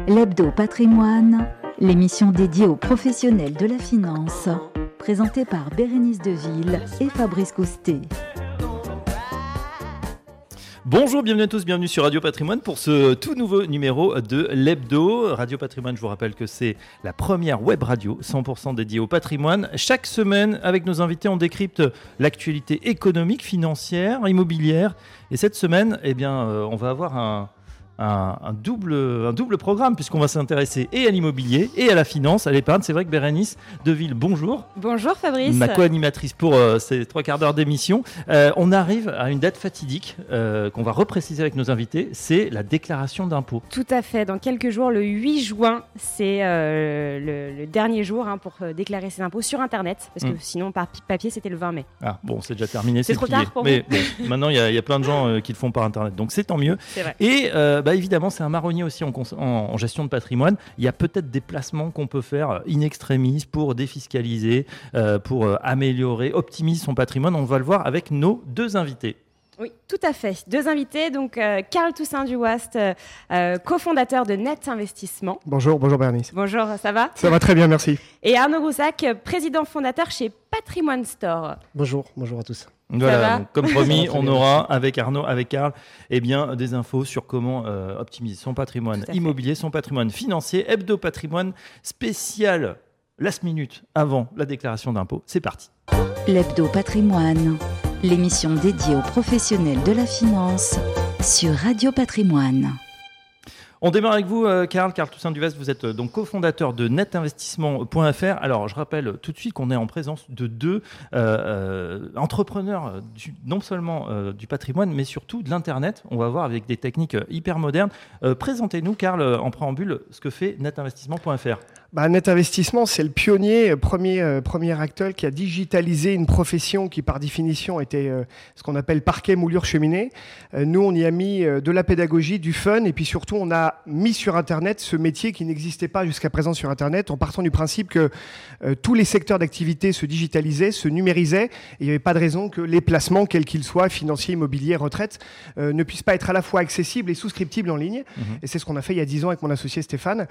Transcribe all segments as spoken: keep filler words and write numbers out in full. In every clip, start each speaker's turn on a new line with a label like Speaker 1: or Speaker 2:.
Speaker 1: L'Hebdo Patrimoine, l'émission dédiée aux professionnels de la finance, présentée par Bérénice Deville et Fabrice Coustet.
Speaker 2: Bonjour, bienvenue à tous, bienvenue sur Radio Patrimoine pour ce tout nouveau numéro de l'Hebdo. Radio Patrimoine, je vous rappelle que c'est la première web radio cent pour cent dédiée au patrimoine. Chaque semaine, avec nos invités, on décrypte l'actualité économique, financière, immobilière. Et cette semaine, eh bien, euh, on va avoir un... Un, un, double, un double programme puisqu'on va s'intéresser et à l'immobilier et à la finance, à l'épargne. C'est vrai que Bérénice Deville, bonjour.
Speaker 3: Bonjour Fabrice.
Speaker 2: Ma co-animatrice pour euh, ces trois quarts d'heure d'émission. Euh, on arrive à une date fatidique euh, qu'on va repréciser avec nos invités, c'est la déclaration d'impôt.
Speaker 3: Tout à fait, dans quelques jours, le huit juin, c'est euh, le, le dernier jour hein, pour déclarer ses impôts sur Internet, parce que mmh. sinon par papier c'était le vingt mai.
Speaker 2: Ah bon, c'est déjà terminé,
Speaker 3: c'est, c'est trop tard pour
Speaker 2: Mais
Speaker 3: vous.
Speaker 2: Bon, maintenant il y, y a plein de gens euh, qui le font par Internet, donc c'est tant mieux.
Speaker 3: C'est vrai.
Speaker 2: Et euh, bah, évidemment, c'est un marronnier aussi en, cons- en, en gestion de patrimoine. Il y a peut-être des placements qu'on peut faire in extremis pour défiscaliser, euh, pour euh, améliorer, optimiser son patrimoine. On va le voir avec nos deux invités.
Speaker 3: Oui, tout à fait. Deux invités, donc euh, Carl Toussaint Duwast, euh, euh, cofondateur de Net Investissement.
Speaker 4: Bonjour, bonjour Bérénice.
Speaker 3: Bonjour, ça va ?
Speaker 4: Ça va très bien, merci.
Speaker 3: Et Arnaud Groussac, président fondateur chez Patrimoine Store.
Speaker 5: Bonjour, bonjour à tous.
Speaker 2: Voilà, donc, comme promis, on aura avec Arnaud, avec Carl, eh bien, des infos sur comment euh, optimiser son patrimoine immobilier, son patrimoine financier. Hebdo Patrimoine spécial last minute avant la déclaration d'impôt. C'est parti.
Speaker 1: L'Hebdo Patrimoine, l'émission dédiée aux professionnels de la finance sur Radio Patrimoine.
Speaker 2: On démarre avec vous, euh, Carl, Carl Toussaint Duwast. Vous êtes euh, donc cofondateur de net investissement point f r. Alors, je rappelle tout de suite qu'on est en présence de deux euh, euh, entrepreneurs, du, non seulement euh, du patrimoine, mais surtout de l'Internet. On va voir avec des techniques hyper modernes. Euh, présentez-nous, Carl, en préambule, ce que fait net investissement point f r.
Speaker 4: Bah, Net Investissement, c'est le pionnier, premier, euh, premier acteur qui a digitalisé une profession qui, par définition, était euh, ce qu'on appelle parquet, moulure, cheminée. Euh, nous, on y a mis euh, de la pédagogie, du fun, et puis surtout, on a mis sur Internet ce métier qui n'existait pas jusqu'à présent sur Internet, en partant du principe que euh, tous les secteurs d'activité se digitalisaient, se numérisaient, et il n'y avait pas de raison que les placements, quels qu'ils soient, financiers, immobiliers, retraite, euh, ne puissent pas être à la fois accessibles et souscriptibles en ligne. Mmh. Et c'est ce qu'on a fait il y a dix ans avec mon associé Stéphane.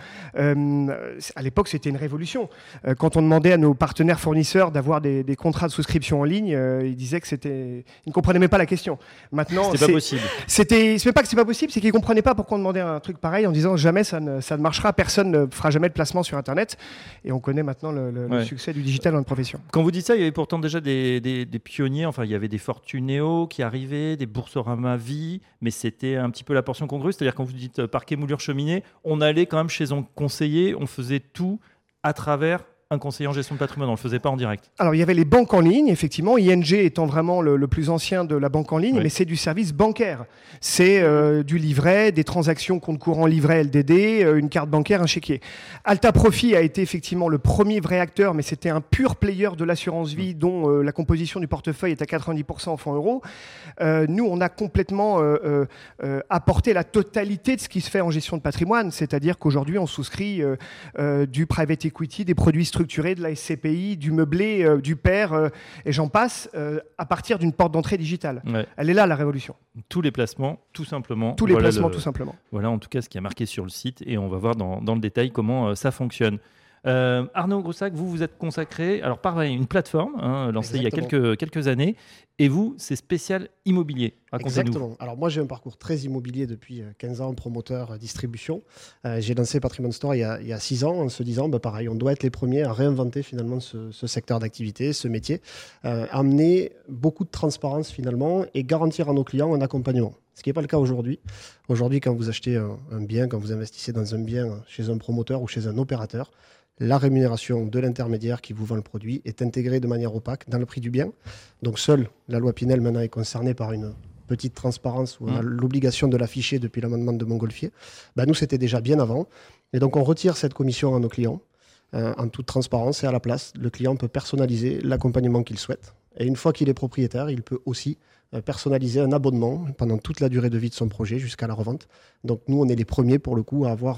Speaker 4: Euh, à l'époque, c'était une révolution. Euh, quand on demandait à nos partenaires fournisseurs d'avoir des, des contrats de souscription en ligne, euh, ils disaient que c'était... Ils ne comprenaient même pas la question. Maintenant,
Speaker 2: c'était
Speaker 4: c'est...
Speaker 2: pas possible.
Speaker 4: C'était... C'est même pas que c'est pas possible, c'est qu'ils ne comprenaient pas pourquoi on demandait un truc pareil en disant jamais ça ne, ça ne marchera, personne ne fera jamais de placement sur Internet. Et on connaît maintenant le, le, ouais. le succès du digital dans notre profession.
Speaker 2: Quand vous dites ça, il y avait pourtant déjà des, des, des pionniers. Enfin, il y avait des Fortunéo qui arrivaient, des Boursorama Vie, mais c'était un petit peu la portion congrue. C'est-à-dire quand vous dites euh, parquet, moulure, cheminée, on allait quand même chez un conseiller, on faisait tout à travers un conseiller en gestion de patrimoine, on ne le faisait pas en direct.
Speaker 4: Alors, il y avait les banques en ligne, effectivement, I N G étant vraiment le, le plus ancien de la banque en ligne, oui. mais c'est du service bancaire. C'est euh, du livret, des transactions compte courant livret L D D, euh, une carte bancaire, un chéquier. Alta Profit a été effectivement le premier vrai acteur, mais c'était un pur player de l'assurance vie dont euh, la composition du portefeuille est à quatre-vingt-dix pour cent en fonds euros. Euh, nous, on a complètement euh, euh, apporté la totalité de ce qui se fait en gestion de patrimoine, c'est-à-dire qu'aujourd'hui, on souscrit euh, euh, du private equity, des produits structuré, de la S C P I, du meublé, euh, du P E R, euh, et j'en passe, euh, à partir d'une porte d'entrée digitale. Ouais. Elle est là, la révolution.
Speaker 2: Tous les placements, tout simplement.
Speaker 4: Tous les
Speaker 2: voilà
Speaker 4: placements,
Speaker 2: le,
Speaker 4: tout simplement.
Speaker 2: Voilà en tout cas ce qui est marqué sur le site, et on va voir dans, dans le détail comment euh, ça fonctionne. Euh, Arnaud Groussac, vous vous êtes consacré, alors pareil, une plateforme hein, lancée Exactement. il y a quelques, quelques années, et vous, c'est spécial immobilier. Racontez-nous.
Speaker 5: Exactement. Alors moi, j'ai un parcours très immobilier depuis quinze ans, promoteur, euh, distribution. Euh, j'ai lancé Patrimoine Store il y a, il y a six ans en se disant, bah, pareil, on doit être les premiers à réinventer finalement ce, ce secteur d'activité, ce métier, euh, amener beaucoup de transparence finalement et garantir à nos clients un accompagnement. Ce qui n'est pas le cas aujourd'hui. Aujourd'hui, quand vous achetez un, un bien, quand vous investissez dans un bien chez un promoteur ou chez un opérateur, la rémunération de l'intermédiaire qui vous vend le produit est intégrée de manière opaque dans le prix du bien. Donc seule la loi Pinel maintenant est concernée par une petite transparence où on a mmh. l'obligation de l'afficher depuis l'amendement de Montgolfier. Ben, nous, c'était déjà bien avant. Et donc on retire cette commission à nos clients euh, en toute transparence et à la place. Le client peut personnaliser l'accompagnement qu'il souhaite. Et une fois qu'il est propriétaire, il peut aussi euh, personnaliser un abonnement pendant toute la durée de vie de son projet jusqu'à la revente. Donc nous, on est les premiers pour le coup à avoir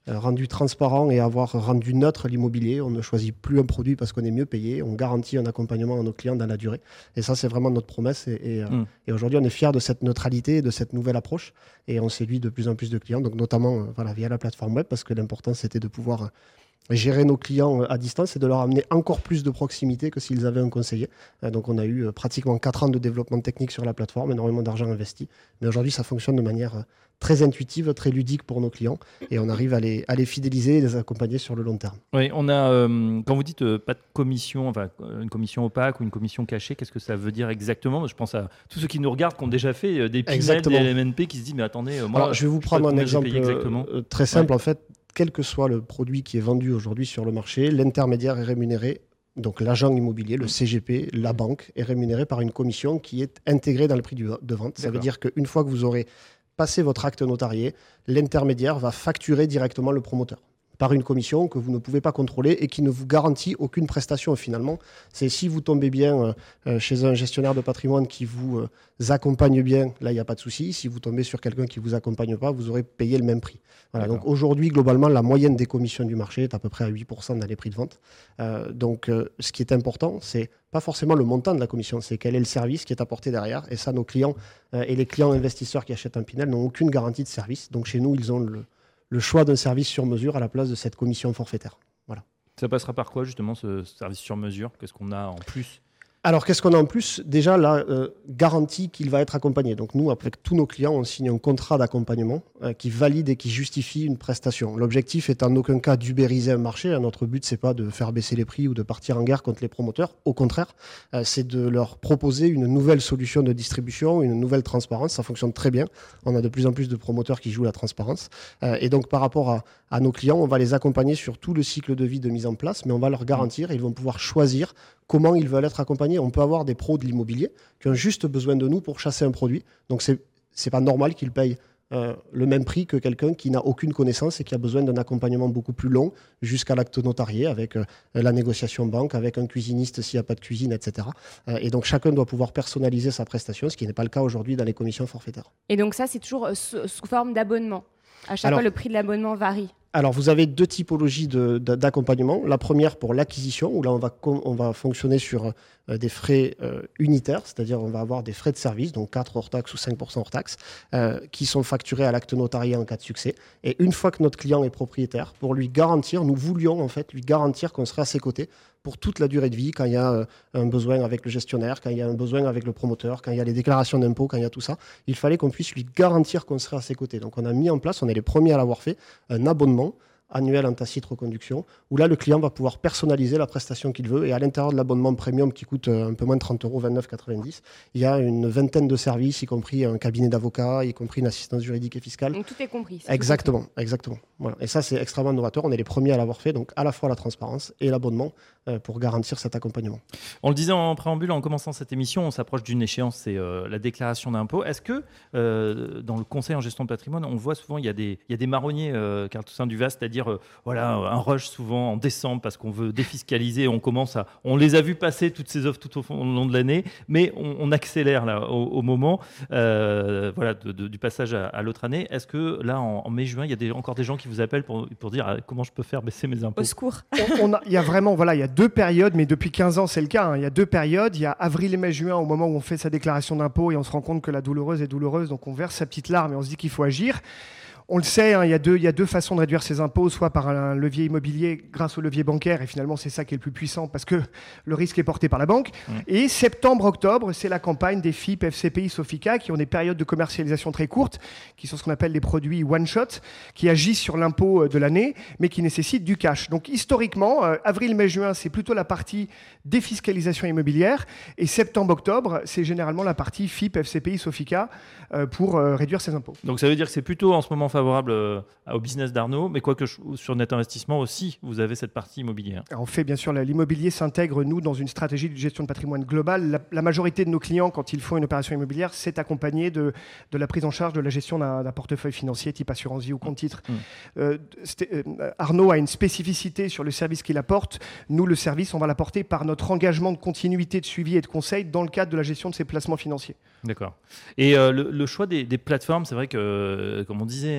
Speaker 5: euh, rendu transparent et avoir rendu neutre l'immobilier. On ne choisit plus un produit parce qu'on est mieux payé. On garantit un accompagnement à nos clients dans la durée. Et ça, c'est vraiment notre promesse. Et, et, mmh. et aujourd'hui, on est fiers de cette neutralité et de cette nouvelle approche. Et on séduit de plus en plus de clients, donc notamment euh, voilà, via la plateforme web, parce que l'important, c'était de pouvoir... Euh, gérer nos clients à distance et de leur amener encore plus de proximité que s'ils avaient un conseiller. Donc on a eu pratiquement quatre ans de développement technique sur la plateforme, énormément d'argent investi. Mais aujourd'hui, ça fonctionne de manière très intuitive, très ludique pour nos clients et on arrive à les, à les fidéliser et les accompagner sur le long terme.
Speaker 2: Oui, on a, euh, quand vous dites euh, pas de commission, enfin une commission opaque ou une commission cachée, qu'est-ce que ça veut dire exactement ? Je pense à tous ceux qui nous regardent, qui ont déjà fait euh, des P N L, des L M N P, qui se disent mais attendez, euh, moi,
Speaker 5: Alors, je vais vous prendre un exemple euh, très simple
Speaker 2: ouais.
Speaker 5: en fait. Quel que soit le produit qui est vendu aujourd'hui sur le marché, l'intermédiaire est rémunéré, donc l'agent immobilier, le C G P, la banque, est rémunéré par une commission qui est intégrée dans le prix du, de vente. Ça D'accord. veut dire qu'une fois que vous aurez passé votre acte notarié, l'intermédiaire va facturer directement le promoteur par une commission que vous ne pouvez pas contrôler et qui ne vous garantit aucune prestation finalement. C'est si vous tombez bien euh, chez un gestionnaire de patrimoine qui vous euh, accompagne bien, là il n'y a pas de souci. Si vous tombez sur quelqu'un qui ne vous accompagne pas, vous aurez payé le même prix. Voilà, donc aujourd'hui, globalement, la moyenne des commissions du marché est à peu près à huit pour cent dans les prix de vente. Euh, donc euh, ce qui est important, c'est pas forcément le montant de la commission, c'est quel est le service qui est apporté derrière. Et ça, nos clients euh, et les clients investisseurs qui achètent un Pinel n'ont aucune garantie de service. Donc chez nous, ils ont le le choix d'un service sur mesure à la place de cette commission forfaitaire. Voilà.
Speaker 2: Ça passera par quoi justement ce service sur mesure ? Qu'est-ce qu'on a en plus ?
Speaker 5: Alors, qu'est-ce qu'on a en plus ? Déjà, la euh, garantie qu'il va être accompagné. Donc, nous, avec tous nos clients, on signe un contrat d'accompagnement euh, qui valide et qui justifie une prestation. L'objectif est en aucun cas d'ubériser un marché. Notre but, c'est pas de faire baisser les prix ou de partir en guerre contre les promoteurs. Au contraire, euh, c'est de leur proposer une nouvelle solution de distribution, une nouvelle transparence. Ça fonctionne très bien. On a de plus en plus de promoteurs qui jouent la transparence. Euh, et donc, par rapport à, à nos clients, on va les accompagner sur tout le cycle de vie de mise en place, mais on va leur garantir et ils vont pouvoir choisir comment ils veulent être accompagnés. On peut avoir des pros de l'immobilier qui ont juste besoin de nous pour chasser un produit. Donc, ce n'est pas normal qu'ils payent euh, le même prix que quelqu'un qui n'a aucune connaissance et qui a besoin d'un accompagnement beaucoup plus long jusqu'à l'acte notarié avec euh, la négociation banque, avec un cuisiniste s'il n'y a pas de cuisine, et cetera. Euh, et donc, chacun doit pouvoir personnaliser sa prestation, ce qui n'est pas le cas aujourd'hui dans les commissions forfaitaires.
Speaker 3: Et donc ça, c'est toujours euh, sous, sous forme d'abonnement. À chaque Alors, fois, le prix de l'abonnement varie.
Speaker 5: Alors, vous avez deux typologies de, de, d'accompagnement. La première pour l'acquisition, où là, on va, on va fonctionner sur euh, des frais euh, unitaires, c'est-à-dire on va avoir des frais de service, donc quatre hors taxe ou cinq pour cent hors taxe, euh, qui sont facturés à l'acte notarié en cas de succès. Et une fois que notre client est propriétaire, pour lui garantir, nous voulions en fait lui garantir qu'on serait à ses côtés pour toute la durée de vie, quand il y a euh, un besoin avec le gestionnaire, quand il y a un besoin avec le promoteur, quand il y a les déclarations d'impôts, quand il y a tout ça, il fallait qu'on puisse lui garantir qu'on serait à ses côtés. Donc on a mis en place, on est les premiers à l'avoir fait, un abonnement annuel en tacite reconduction, où là, le client va pouvoir personnaliser la prestation qu'il veut. Et à l'intérieur de l'abonnement premium qui coûte un peu moins de trente euros, vingt-neuf euros quatre-vingt-dix, il y a une vingtaine de services, y compris un cabinet d'avocat, y compris une assistance juridique et fiscale.
Speaker 3: Donc tout est compris.
Speaker 5: Exactement,
Speaker 3: tout compris.
Speaker 5: exactement. Voilà. Et ça, c'est extrêmement novateur. On est les premiers à l'avoir fait. Donc à la fois la transparence et l'abonnement euh, pour garantir cet accompagnement.
Speaker 2: On le disait en préambule, en commençant cette émission, on s'approche d'une échéance, c'est euh, la déclaration d'impôt. Est-ce que euh, dans le conseil en gestion de patrimoine, on voit souvent, il y a des, il y a des marronniers, euh, Carl Toussaint Duvas, c'est-à-dire euh, voilà, un rush souvent en décembre parce qu'on veut défiscaliser. On commence à, on les a vus passer toutes ces offres tout au, fond, au long de l'année, mais on, on accélère là au, au moment euh, voilà, de, de, du passage à, à l'autre année. Est-ce que là, en, en mai-juin, il y a des, encore des gens qui vous appellent pour, pour dire ah, comment je peux faire baisser mes impôts ?
Speaker 3: Au secours.
Speaker 4: on, on a, il y a vraiment, voilà, il y a deux périodes, mais depuis quinze ans, c'est le cas. Hein. Il y a deux périodes. Il y a avril et mai-juin au moment où on fait sa déclaration d'impôt et on se rend compte que la douloureuse est douloureuse, donc on verse sa petite larme et on se dit qu'il faut agir. On le sait, hein, il y a deux, il y a deux façons de réduire ses impôts, soit par un levier immobilier grâce au levier bancaire, et finalement c'est ça qui est le plus puissant parce que le risque est porté par la banque. Mmh. Et septembre-octobre, c'est la campagne des F I P, F C P I, Sofica, qui ont des périodes de commercialisation très courtes, qui sont ce qu'on appelle des produits one-shot, qui agissent sur l'impôt de l'année, mais qui nécessitent du cash. Donc historiquement, euh, avril, mai, juin, c'est plutôt la partie défiscalisation immobilière, et septembre-octobre, c'est généralement la partie F I P, F C P I, Sofica, euh, pour euh, réduire ses impôts.
Speaker 2: Donc ça veut dire que c'est plutôt en ce moment favorable au business d'Arnaud, mais quoique sur Net Investissement aussi, vous avez cette partie immobilière.
Speaker 4: Alors on fait bien sûr, l'immobilier s'intègre, nous, dans une stratégie de gestion de patrimoine globale. La, la majorité de nos clients, quand ils font une opération immobilière, c'est accompagné de, de la prise en charge de la gestion d'un, d'un portefeuille financier type assurance vie ou compte titre. Mmh. Euh, euh, Arnaud a une spécificité sur le service qu'il apporte. Nous, le service, on va l'apporter par notre engagement de continuité, de suivi et de conseil dans le cadre de la gestion de ses placements financiers.
Speaker 2: D'accord. Et euh, le, le choix des, des plateformes, c'est vrai que, comme on disait,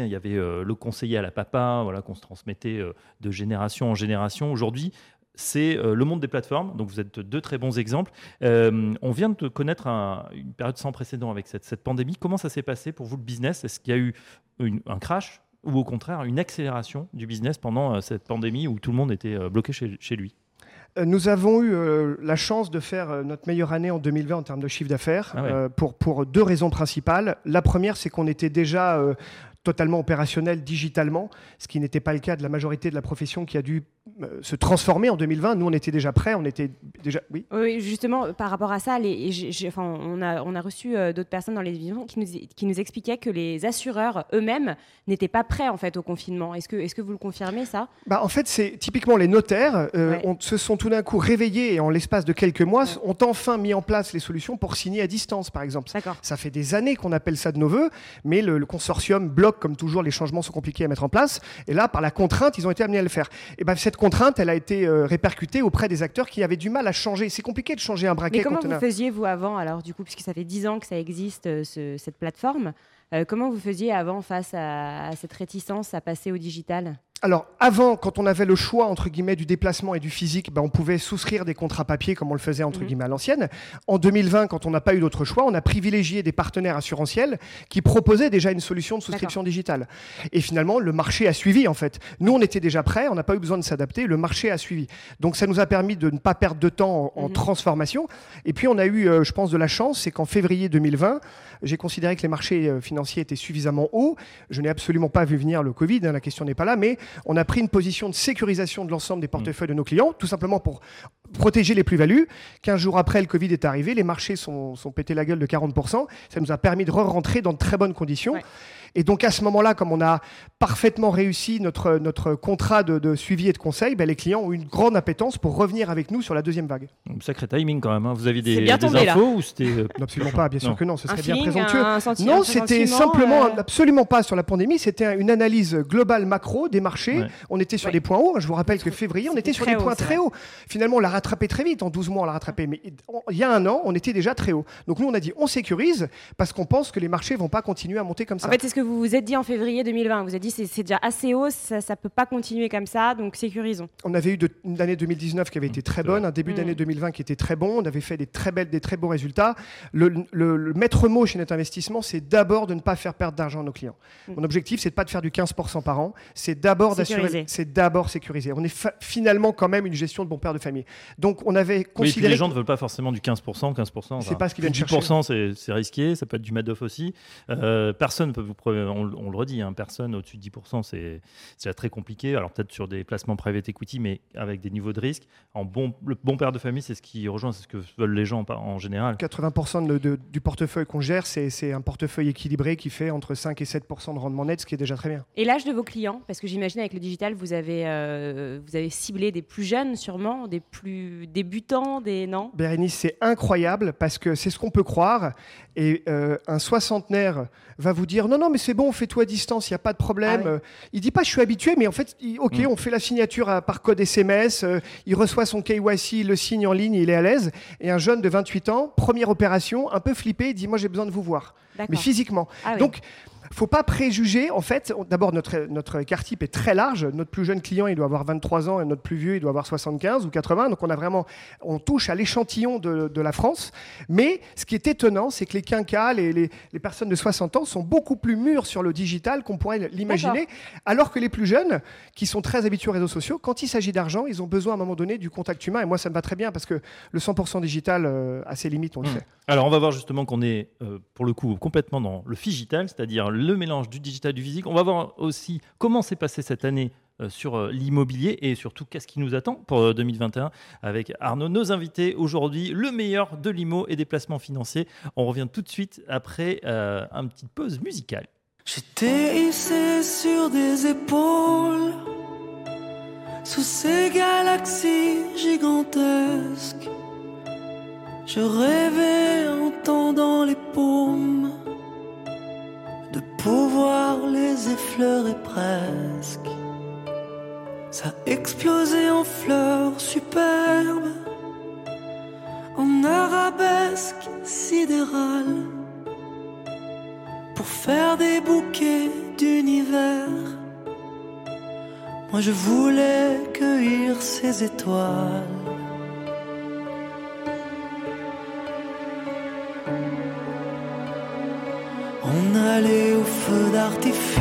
Speaker 2: Il y avait euh, le conseiller à la papa, voilà, qu'on se transmettait euh, de génération en génération. Aujourd'hui, c'est euh, le monde des plateformes. Donc, vous êtes deux très bons exemples. Euh, on vient de connaître un, une période sans précédent avec cette, cette pandémie. Comment ça s'est passé pour vous, le business ? Est-ce qu'il y a eu une, un crash ou au contraire une accélération du business pendant euh, cette pandémie où tout le monde était euh, bloqué chez, chez lui ?
Speaker 4: Nous avons eu euh, la chance de faire euh, notre meilleure année en deux mille vingt en termes de chiffre d'affaires, ah ouais. euh, pour, pour deux raisons principales. La première, c'est qu'on était déjà euh, totalement opérationnel digitalement, ce qui n'était pas le cas de la majorité de la profession qui a dû euh, se transformer en deux mille vingt. Nous, on était déjà prêts, on était déjà... Oui,
Speaker 3: oui justement, par rapport à ça, les, j'ai, j'ai, enfin, on, a, on a reçu euh, d'autres personnes dans les émissions qui nous, qui nous expliquaient que les assureurs eux-mêmes n'étaient pas prêts en fait, au confinement. Est-ce que, est-ce que vous le confirmez, ça ?
Speaker 4: Bah, en fait, c'est typiquement les notaires euh, ouais. on, se sont tout d'un coup réveillés et en l'espace de quelques mois, ouais. ont enfin mis en place les solutions pour signer à distance, par exemple.
Speaker 3: D'accord.
Speaker 4: Ça fait des années qu'on appelle ça de nos voeux, mais le, le consortium bloque, comme toujours, les changements sont compliqués à mettre en place. Et là, par la contrainte, ils ont été amenés à le faire. Et ben, cette contrainte, elle a été euh, répercutée auprès des acteurs qui avaient du mal à changer. C'est compliqué de changer un braquet.
Speaker 3: Mais comment
Speaker 4: quand
Speaker 3: vous
Speaker 4: on a...
Speaker 3: faisiez, vous, avant, alors, du coup, puisque ça fait dix ans que ça existe, euh, ce, cette plateforme, euh, comment vous faisiez avant face à, à cette réticence à passer au digital ?
Speaker 4: Alors, avant, quand on avait le choix, entre guillemets, du déplacement et du physique, ben, on pouvait souscrire des contrats papier comme on le faisait, entre mmh. guillemets, à l'ancienne. En deux mille vingt, quand on n'a pas eu d'autre choix, on a privilégié des partenaires assurantiels qui proposaient déjà une solution de souscription D'accord. digitale. Et finalement, le marché a suivi, en fait. Nous, on était déjà prêts, on n'a pas eu besoin de s'adapter, le marché a suivi. Donc, ça nous a permis de ne pas perdre de temps en, en mmh. transformation. Et puis, on a eu, euh, je pense, de la chance, c'est qu'en février deux mille vingt, j'ai considéré que les marchés euh, financiers étaient suffisamment hauts. Je n'ai absolument pas vu venir le Covid, hein, la question n'est pas là, mais on a pris une position de sécurisation de l'ensemble des portefeuilles de nos clients, tout simplement pour protéger les plus-values. quinze jours après, le Covid est arrivé, les marchés sont, sont pétés la gueule de quarante pour cent. Ça nous a permis de re-rentrer dans de très bonnes conditions. Ouais. Et donc à ce moment-là, comme on a parfaitement réussi notre, notre contrat de, de suivi et de conseil, ben, les clients ont eu une grande appétence pour revenir avec nous sur la deuxième vague.
Speaker 2: Sacré timing quand même, hein. Vous aviez des, des
Speaker 3: tombé,
Speaker 2: infos ou c'était...
Speaker 4: Non, absolument pas, bien sûr non. que non, ce serait
Speaker 3: un
Speaker 4: bien
Speaker 3: feeling,
Speaker 4: présomptueux.
Speaker 3: Un, un senti-
Speaker 4: non,
Speaker 3: un
Speaker 4: c'était simplement,
Speaker 3: euh...
Speaker 4: absolument pas sur la pandémie, c'était une analyse globale macro des marchés. Ouais. On était sur ouais. des points hauts, je vous rappelle que février, on était sur des points haut, très hauts. Finalement, on l'a rattrapé très vite, en douze mois on l'a rattrapé, mais il y a un an, on était déjà très haut. Donc nous, on a dit, on sécurise, parce qu'on pense que les marchés vont pas continuer à monter comme ça.
Speaker 3: En fait, c'est ce que vous vous êtes dit en février deux mille vingt. Vous avez dit c'est, c'est déjà assez haut, ça ne peut pas continuer comme ça, donc sécurisons.
Speaker 4: On avait eu de, une année deux mille dix-neuf qui avait été très bonne, un début mmh. d'année deux mille vingt qui était très bon, on avait fait des très belles, des très bons résultats. Le, le, le maître mot chez Net Investissement, c'est d'abord de ne pas faire perdre d'argent à nos clients. Mmh. Mon objectif, c'est de pas de faire du quinze pour cent par an, c'est d'abord
Speaker 3: sécuriser.
Speaker 4: d'assurer, c'est d'abord sécuriser. On est fa- finalement quand même une gestion de bon père de famille. Donc on avait considéré.
Speaker 2: Oui, et puis les gens ne veulent pas forcément du quinze pour cent, quinze pour cent.
Speaker 4: C'est
Speaker 2: enfin,
Speaker 4: pas ce qu'ils viennent chercher.
Speaker 2: dix pour cent, c'est, c'est risqué, ça peut être du Madoff aussi. Euh, personne peut vous, on, on le redit, hein, personne au-dessus de dix pour cent, c'est c'est déjà très compliqué. Alors peut-être sur des placements private equity, mais avec des niveaux de risque. En bon, le bon père de famille, c'est ce qui rejoint, c'est ce que veulent les gens en général.
Speaker 4: quatre-vingts pour cent de, de, du portefeuille qu'on gère, c'est, c'est un portefeuille équilibré qui fait entre cinq et sept pour cent de rendement net, ce qui est déjà très bien.
Speaker 3: Et l'âge de vos clients, parce que j'imagine avec le digital, vous avez, euh, vous avez ciblé des plus jeunes sûrement, des plus débutants, des non
Speaker 4: Bérénice, c'est incroyable parce que c'est ce qu'on peut croire. Et euh, un soixantenaire va vous dire non, non, mais c'est bon, fais-toi à distance, il n'y a pas de problème. Ah oui. Il dit pas je suis habitué, mais en fait, il, ok, mmh. on fait la signature à, par code S M S, euh, il reçoit son K Y C, il le signe en ligne, il est à l'aise. Et un jeune de vingt-huit ans, première opération, un peu flippé, il dit moi j'ai besoin de vous voir, D'accord. mais physiquement. Ah oui. Donc, faut pas préjuger. En fait, d'abord, notre, notre écart type est très large. Notre plus jeune client, il doit avoir vingt-trois ans et notre plus vieux, il doit avoir soixante-quinze ou quatre-vingts. Donc, on a vraiment, on touche à l'échantillon de, de la France. Mais ce qui est étonnant, c'est que les quinquas, les, les, les personnes de soixante ans sont beaucoup plus mûres sur le digital qu'on pourrait l'imaginer. D'accord. Alors que les plus jeunes, qui sont très habitués aux réseaux sociaux, quand il s'agit d'argent, ils ont besoin à un moment donné du contact humain. Et moi, ça me va très bien parce que le cent pour cent digital, euh, à ses limites, on le mmh. sait.
Speaker 2: Alors, on va voir justement qu'on est, euh, pour le coup, complètement dans le phygital, c'est-à-dire le mélange du digital et du physique. On va voir aussi comment s'est passé cette année euh, sur euh, l'immobilier et surtout qu'est-ce qui nous attend pour euh, deux mille vingt et un avec Arnaud, nos invités aujourd'hui, le meilleur de l'immo et des placements financiers. On revient tout de suite après euh, une petite pause musicale.
Speaker 6: J'étais hissé sur des épaules sous ces galaxies gigantesques. Je rêvais en tendant les paumes de pouvoir les effleurer presque. Ça explosait en fleurs superbes, en arabesque sidérale, pour faire des bouquets d'univers. Moi je voulais cueillir ces étoiles. On allait au feu d'artifice,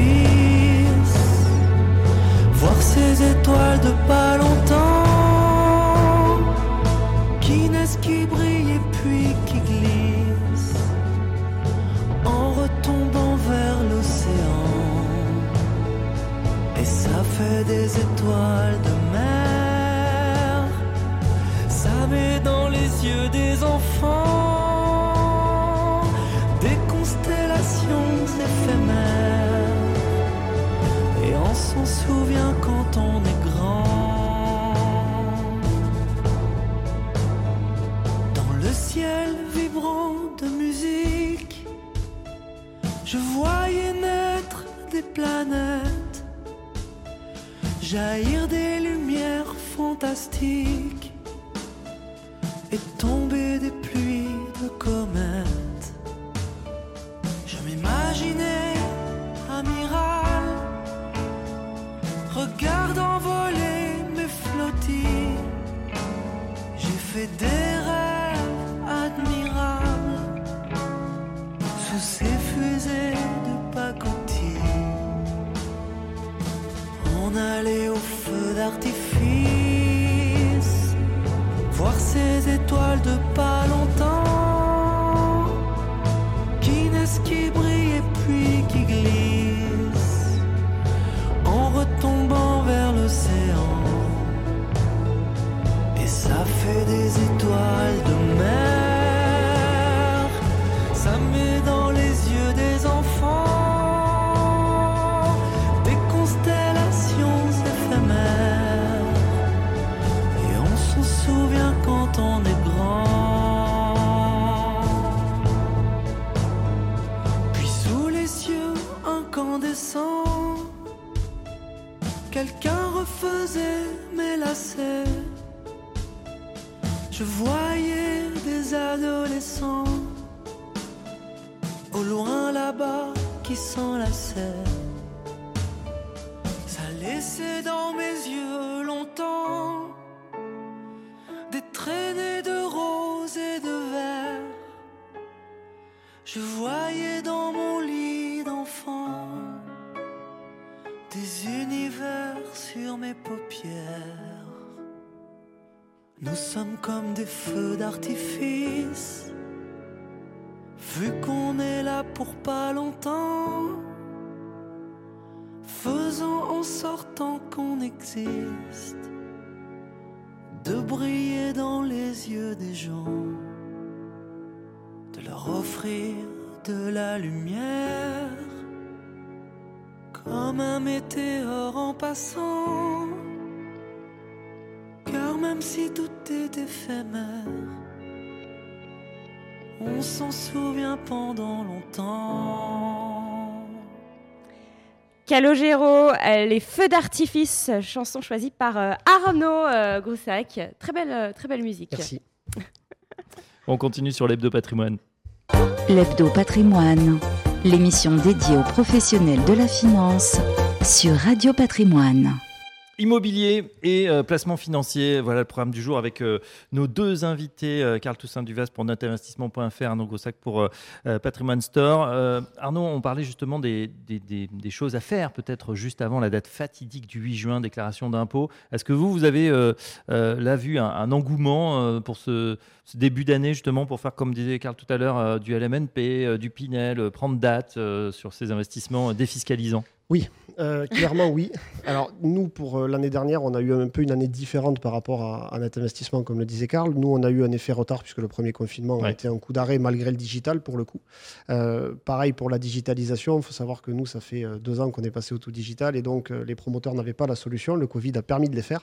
Speaker 6: voir ces étoiles de pas longtemps, qui naissent, qui brillent et puis qui glissent, en retombant vers l'océan. Et ça fait des étoiles de mer, ça met dans les yeux des enfants des constellations éphémères. Et on s'en souvient quand on est grand. Dans le ciel vibrant de musique, je voyais naître des planètes, jaillir des lumières fantastiques et tomber des pluies de comètes. Je m'imaginais amiral, regardant voler mes flottilles. J'ai fait des rêves admirables sous ces fusées de pacotille. On allait au feu d'artifice, voir ces étoiles de pas longtemps, qui naissent, qui brillent et puis qui glissent, en retombant vers l'océan. Et ça fait des étoiles de mer, ça met dans les yeux des enfants des constellations éphémères. Et on s'en souvient quand on est grand. Puis sous les cieux incandescents, quelqu'un refaisait mes lacets. Je voyais des adolescents au loin là-bas qui s'enlaçaient. Ça laissait dans mes yeux longtemps des traînées de roses et de vert. Je voyais dans mon lit d'enfant des univers sur mes paupières. Nous sommes comme des feux d'artifice, vu qu'on est là pour pas longtemps, faisons en sorte qu'on existe, de briller dans les yeux des gens, de leur offrir de la lumière, comme un météore en passant. Car même si tout est éphémère, on s'en souvient pendant longtemps.
Speaker 3: Calogero, euh, les feux d'artifice, chanson choisie par euh, Arnaud euh, Groussac. Très belle, euh, très belle musique.
Speaker 5: Merci.
Speaker 2: On continue sur l'Hebdo Patrimoine.
Speaker 1: L'Hebdo Patrimoine, l'émission dédiée aux professionnels de la finance sur Radio Patrimoine.
Speaker 2: Immobilier et euh, placement financier, voilà le programme du jour avec euh, nos deux invités, euh, Carl Toussaint Duvas pour notinvestissement point f r, Arnaud Groussac pour euh, euh, Patrimoine Store. Euh, Arnaud, on parlait justement des, des, des, des choses à faire peut-être juste avant la date fatidique du huit juin, déclaration d'impôt. Est-ce que vous, vous avez euh, euh, là vu un, un engouement euh, pour ce, ce début d'année justement pour faire, comme disait Carl tout à l'heure, euh, du L M N P, euh, du Pinel, euh, prendre date euh, sur ces investissements euh, défiscalisants?
Speaker 5: Oui, euh, clairement oui. Alors nous, pour euh, l'année dernière, on a eu un peu une année différente par rapport à, à Net Investissement, comme le disait Carl. Nous, on a eu un effet retard puisque le premier confinement
Speaker 2: Ouais.
Speaker 5: a été un coup d'arrêt malgré le digital pour le coup. Euh, pareil pour la digitalisation, il faut savoir que nous, ça fait euh, deux ans qu'on est passé au tout digital et donc euh, les promoteurs n'avaient pas la solution. Le Covid a permis de les faire.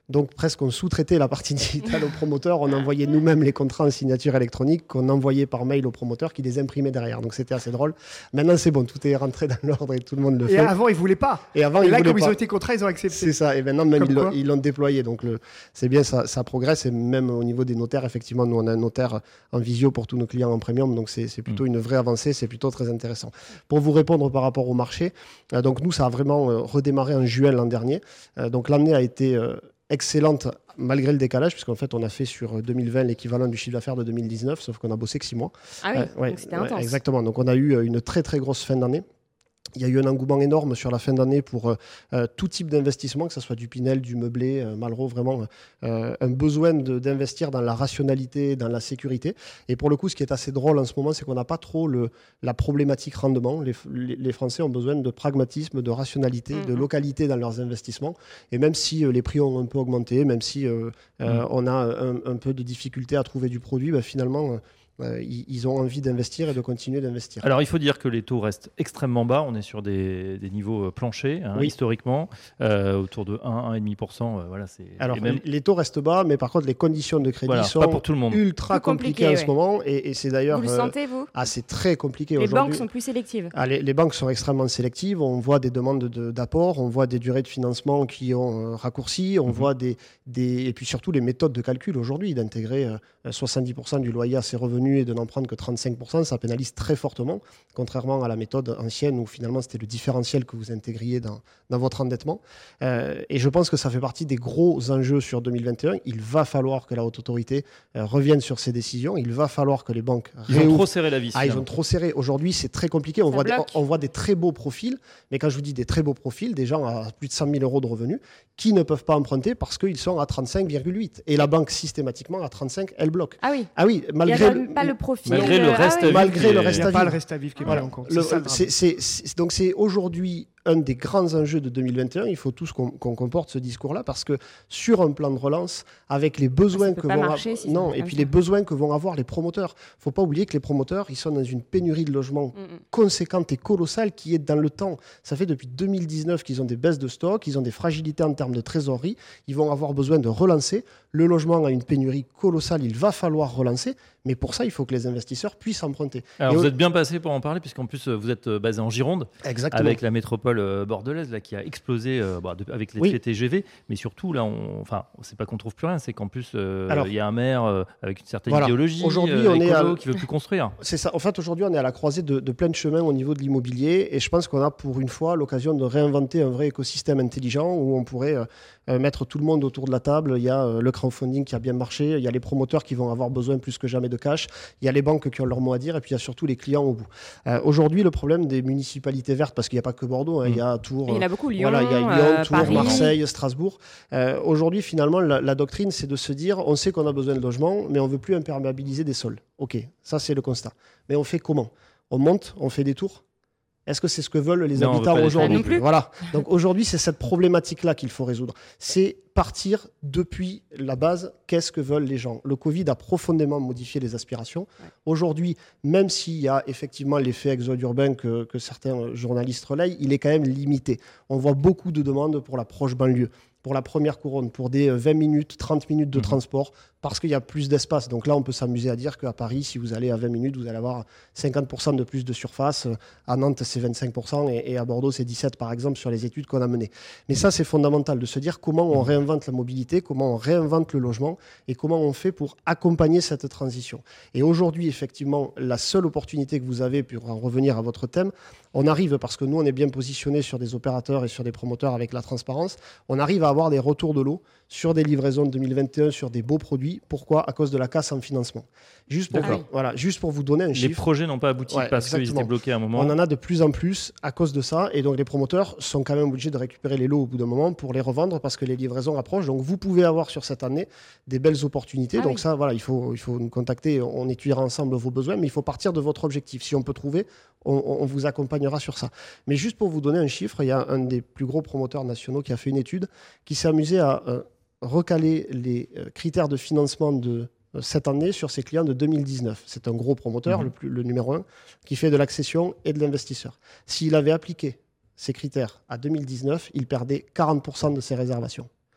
Speaker 5: Donc presque on sous-traitait la partie digitale aux promoteurs, on envoyait nous-mêmes les contrats en signature électronique qu'on envoyait par mail aux promoteurs qui les imprimaient derrière. Donc c'était assez drôle. Maintenant c'est bon, tout est rentré dans l'ordre et tout le monde le
Speaker 4: Et
Speaker 5: fait.
Speaker 4: avant, ils ne voulaient pas.
Speaker 5: Et avant,
Speaker 4: Et
Speaker 5: ils
Speaker 4: là,
Speaker 5: voulaient
Speaker 4: comme
Speaker 5: pas.
Speaker 4: ils ont été contraints, ils ont accepté.
Speaker 5: C'est ça. Et maintenant, même
Speaker 4: Comme
Speaker 5: ils l'ont,
Speaker 4: quoi.
Speaker 5: ils l'ont déployé. Donc le, c'est bien, ça, ça progresse. Et même au niveau des notaires, effectivement, nous on a un notaire en visio pour tous nos clients en premium. Donc c'est, c'est plutôt mmh. une vraie avancée. C'est plutôt très intéressant. Pour vous répondre par rapport au marché, euh, donc nous ça a vraiment euh, redémarré en juin l'an dernier. Euh, donc l'année a été euh, excellente malgré le décalage, puisqu'en fait on a fait sur deux mille vingt l'équivalent du chiffre d'affaires de deux mille dix-neuf, sauf qu'on a bossé que six mois.
Speaker 3: Ah oui,
Speaker 5: euh, ouais,
Speaker 3: donc c'était
Speaker 5: ouais,
Speaker 3: intense.
Speaker 5: Exactement. Donc on a eu une très très grosse fin d'année. Il y a eu un engouement énorme sur la fin d'année pour euh, tout type d'investissement, que ce soit du Pinel, du meublé, euh, Malraux, vraiment euh, un besoin de, d'investir dans la rationalité, dans la sécurité. Et pour le coup, ce qui est assez drôle en ce moment, c'est qu'on n'a pas trop le, la problématique rendement. Les, les, les Français ont besoin de pragmatisme, de rationalité, mmh. de localité dans leurs investissements. Et même si euh, les prix ont un peu augmenté, même si euh, mmh. euh, on a un, un peu de difficulté à trouver du produit, bah, finalement... Euh, Euh, ils ont envie d'investir et de continuer d'investir.
Speaker 2: Alors, il faut dire que les taux restent extrêmement bas. On est sur des, des niveaux planchers, hein, oui. historiquement, euh, autour de un à un virgule cinq pour cent. Euh, voilà, c'est...
Speaker 5: Alors,
Speaker 2: même...
Speaker 5: les taux restent bas, mais par contre, les conditions de crédit
Speaker 2: voilà,
Speaker 5: sont
Speaker 2: pas pour tout le monde.
Speaker 5: ultra compliquées
Speaker 3: compliqué,
Speaker 5: en
Speaker 3: ouais.
Speaker 5: ce moment. Et, et c'est d'ailleurs...
Speaker 3: Vous le
Speaker 5: euh,
Speaker 3: sentez, vous
Speaker 5: ah, c'est très compliqué
Speaker 3: les
Speaker 5: aujourd'hui.
Speaker 3: Les banques sont plus sélectives.
Speaker 5: Ah, les, les banques sont extrêmement sélectives. On voit des demandes de, d'apport, on voit des durées de financement qui ont euh, raccourci, on mm-hmm. voit des, des... Et puis surtout, les méthodes de calcul aujourd'hui, d'intégrer euh, soixante-dix pour cent du loyer à ses revenus et de n'en prendre que trente-cinq pour cent, ça pénalise très fortement, contrairement à la méthode ancienne où finalement c'était le différentiel que vous intégriez dans, dans votre endettement. Euh, et je pense que ça fait partie des gros enjeux sur deux mille vingt et un. Il va falloir que la haute autorité euh, revienne sur ses décisions. Il va falloir que les banques
Speaker 2: Ils
Speaker 5: réouvrent.
Speaker 2: ont trop serré la vis.
Speaker 5: Ah, ils ont trop serré. Aujourd'hui, c'est très compliqué. On voit, des, on, on voit des très beaux profils, mais quand je vous dis des très beaux profils, des gens à plus de cent mille euros de revenus qui ne peuvent pas emprunter parce qu'ils sont à trente-cinq virgule huit. Et la banque, systématiquement, à trente-cinq, elle bloque.
Speaker 3: Ah oui.
Speaker 5: Ah oui, malgré
Speaker 3: il n'y a le, pas le profil.
Speaker 2: Malgré le reste
Speaker 3: ah oui.
Speaker 5: Malgré le reste
Speaker 4: Il n'y
Speaker 5: à
Speaker 4: a pas
Speaker 5: vivre.
Speaker 4: le reste à vivre qui est
Speaker 5: Voilà.
Speaker 4: pris en compte.
Speaker 5: Le,
Speaker 4: c'est ça, le
Speaker 5: c'est, c'est, c'est, donc c'est aujourd'hui un des grands enjeux de deux mille vingt et un. Il faut tous qu'on, qu'on comporte ce discours-là parce que sur un plan de relance, avec les besoins que vont
Speaker 3: marcher,
Speaker 5: avoir,
Speaker 3: si
Speaker 5: non, et puis
Speaker 3: ça.
Speaker 5: les besoins que vont avoir les promoteurs. Il ne faut pas oublier que les promoteurs, ils sont dans une pénurie de logements mm-hmm. conséquente et colossale qui est dans le temps. Ça fait depuis deux mille dix-neuf qu'ils ont des baisses de stock, ils ont des fragilités en termes de trésorerie. Ils vont avoir besoin de relancer. Le logement a une pénurie colossale. Il va falloir relancer. Mais pour ça, il faut que les investisseurs puissent emprunter.
Speaker 2: Alors,
Speaker 5: et
Speaker 2: vous
Speaker 5: au...
Speaker 2: êtes bien passé pour en parler, puisqu'en plus, vous êtes basé en Gironde,
Speaker 5: Exactement.
Speaker 2: avec la métropole bordelaise là, qui a explosé euh, bah, de, avec les
Speaker 5: oui.
Speaker 2: T G V. Mais surtout, là, on, enfin, c'est pas qu'on trouve plus rien, c'est qu'en plus, euh,
Speaker 5: Alors,
Speaker 2: il y a un maire euh, avec une certaine
Speaker 5: voilà.
Speaker 2: idéologie
Speaker 5: aujourd'hui,
Speaker 2: euh,
Speaker 5: on
Speaker 2: écolo,
Speaker 5: est à...
Speaker 2: qui veut plus construire.
Speaker 5: C'est ça. En fait, aujourd'hui, on est à la croisée de, de plein de chemins au niveau de l'immobilier. Et je pense qu'on a, pour une fois, l'occasion de réinventer un vrai écosystème intelligent où on pourrait euh, mettre tout le monde autour de la table. Il y a euh, le crowdfunding qui a bien marché. Il y a les promoteurs qui vont avoir besoin plus que jamais de cash. Il y a les banques qui ont leur mot à dire. Et puis, il y a surtout les clients au bout. Euh, aujourd'hui, le problème des municipalités vertes, parce qu'il n'y a pas que Bordeaux, hein, mmh. il y a Tours.
Speaker 3: Il y en a beaucoup, Lyon,
Speaker 5: voilà, il y a Lyon,
Speaker 3: euh,
Speaker 5: Tours,
Speaker 3: Paris.
Speaker 5: Marseille, Strasbourg. Euh, aujourd'hui, finalement, la, la doctrine, c'est de se dire, on sait qu'on a besoin de logements, mais on ne veut plus imperméabiliser des sols. OK, ça, c'est le constat. Mais on fait comment ? On monte, on fait des tours ? Est-ce que c'est ce que veulent les
Speaker 2: non,
Speaker 5: habitants aujourd'hui ?
Speaker 3: Non plus.
Speaker 5: Voilà. Donc aujourd'hui, c'est cette problématique-là qu'il faut résoudre. C'est partir depuis la base. Qu'est-ce que veulent les gens ? Le Covid a profondément modifié les aspirations. Ouais. Aujourd'hui, même s'il y a effectivement l'effet exode urbain que, que certains journalistes relayent, il est quand même limité. On voit beaucoup de demandes pour la proche banlieue, pour la première couronne, pour des vingt minutes, trente minutes de mmh. transport, parce qu'il y a plus d'espace. Donc là, on peut s'amuser à dire qu'à Paris, si vous allez à vingt minutes, vous allez avoir cinquante pour cent de plus de surface. À Nantes, c'est vingt-cinq pour cent et, et à Bordeaux, c'est dix-sept pour cent, par exemple, sur les études qu'on a menées. Mais ça, c'est fondamental de se dire comment on réinvente la mobilité, comment on réinvente le logement et comment on fait pour accompagner cette transition. Et aujourd'hui, effectivement, la seule opportunité que vous avez, pour en revenir à votre thème, on arrive, parce que nous, on est bien positionnés sur des opérateurs et sur des promoteurs avec la transparence, on arrive à avoir des retours de l'eau sur des livraisons de deux mille vingt et un, sur des beaux produits. Pourquoi ? À cause de la casse en financement. Juste pour, vous, voilà, juste pour vous donner un chiffre.
Speaker 2: Les projets n'ont pas abouti ouais, parce qu'ils étaient bloqués à un moment.
Speaker 5: On en a de plus en plus à cause de ça. Et donc, les promoteurs sont quand même obligés de récupérer les lots au bout d'un moment pour les revendre parce que les livraisons approchent. Donc, vous pouvez avoir sur cette année des belles opportunités. Ah donc, oui. ça, voilà, il faut, il faut nous contacter. On étudiera ensemble vos besoins, mais il faut partir de votre objectif. Si on peut trouver, on, on vous accompagnera sur ça. Mais juste pour vous donner un chiffre, il y a un des plus gros promoteurs nationaux qui a fait une étude qui s'est amusé à euh, recaler les euh, critères de financement de euh, cette année sur ses clients de deux mille dix-neuf. C'est un gros promoteur, mmh. le, plus, le numéro un, qui fait de l'accession et de l'investisseur. S'il avait appliqué ces critères à deux mille dix-neuf, il perdait quarante pour cent de ses réservations.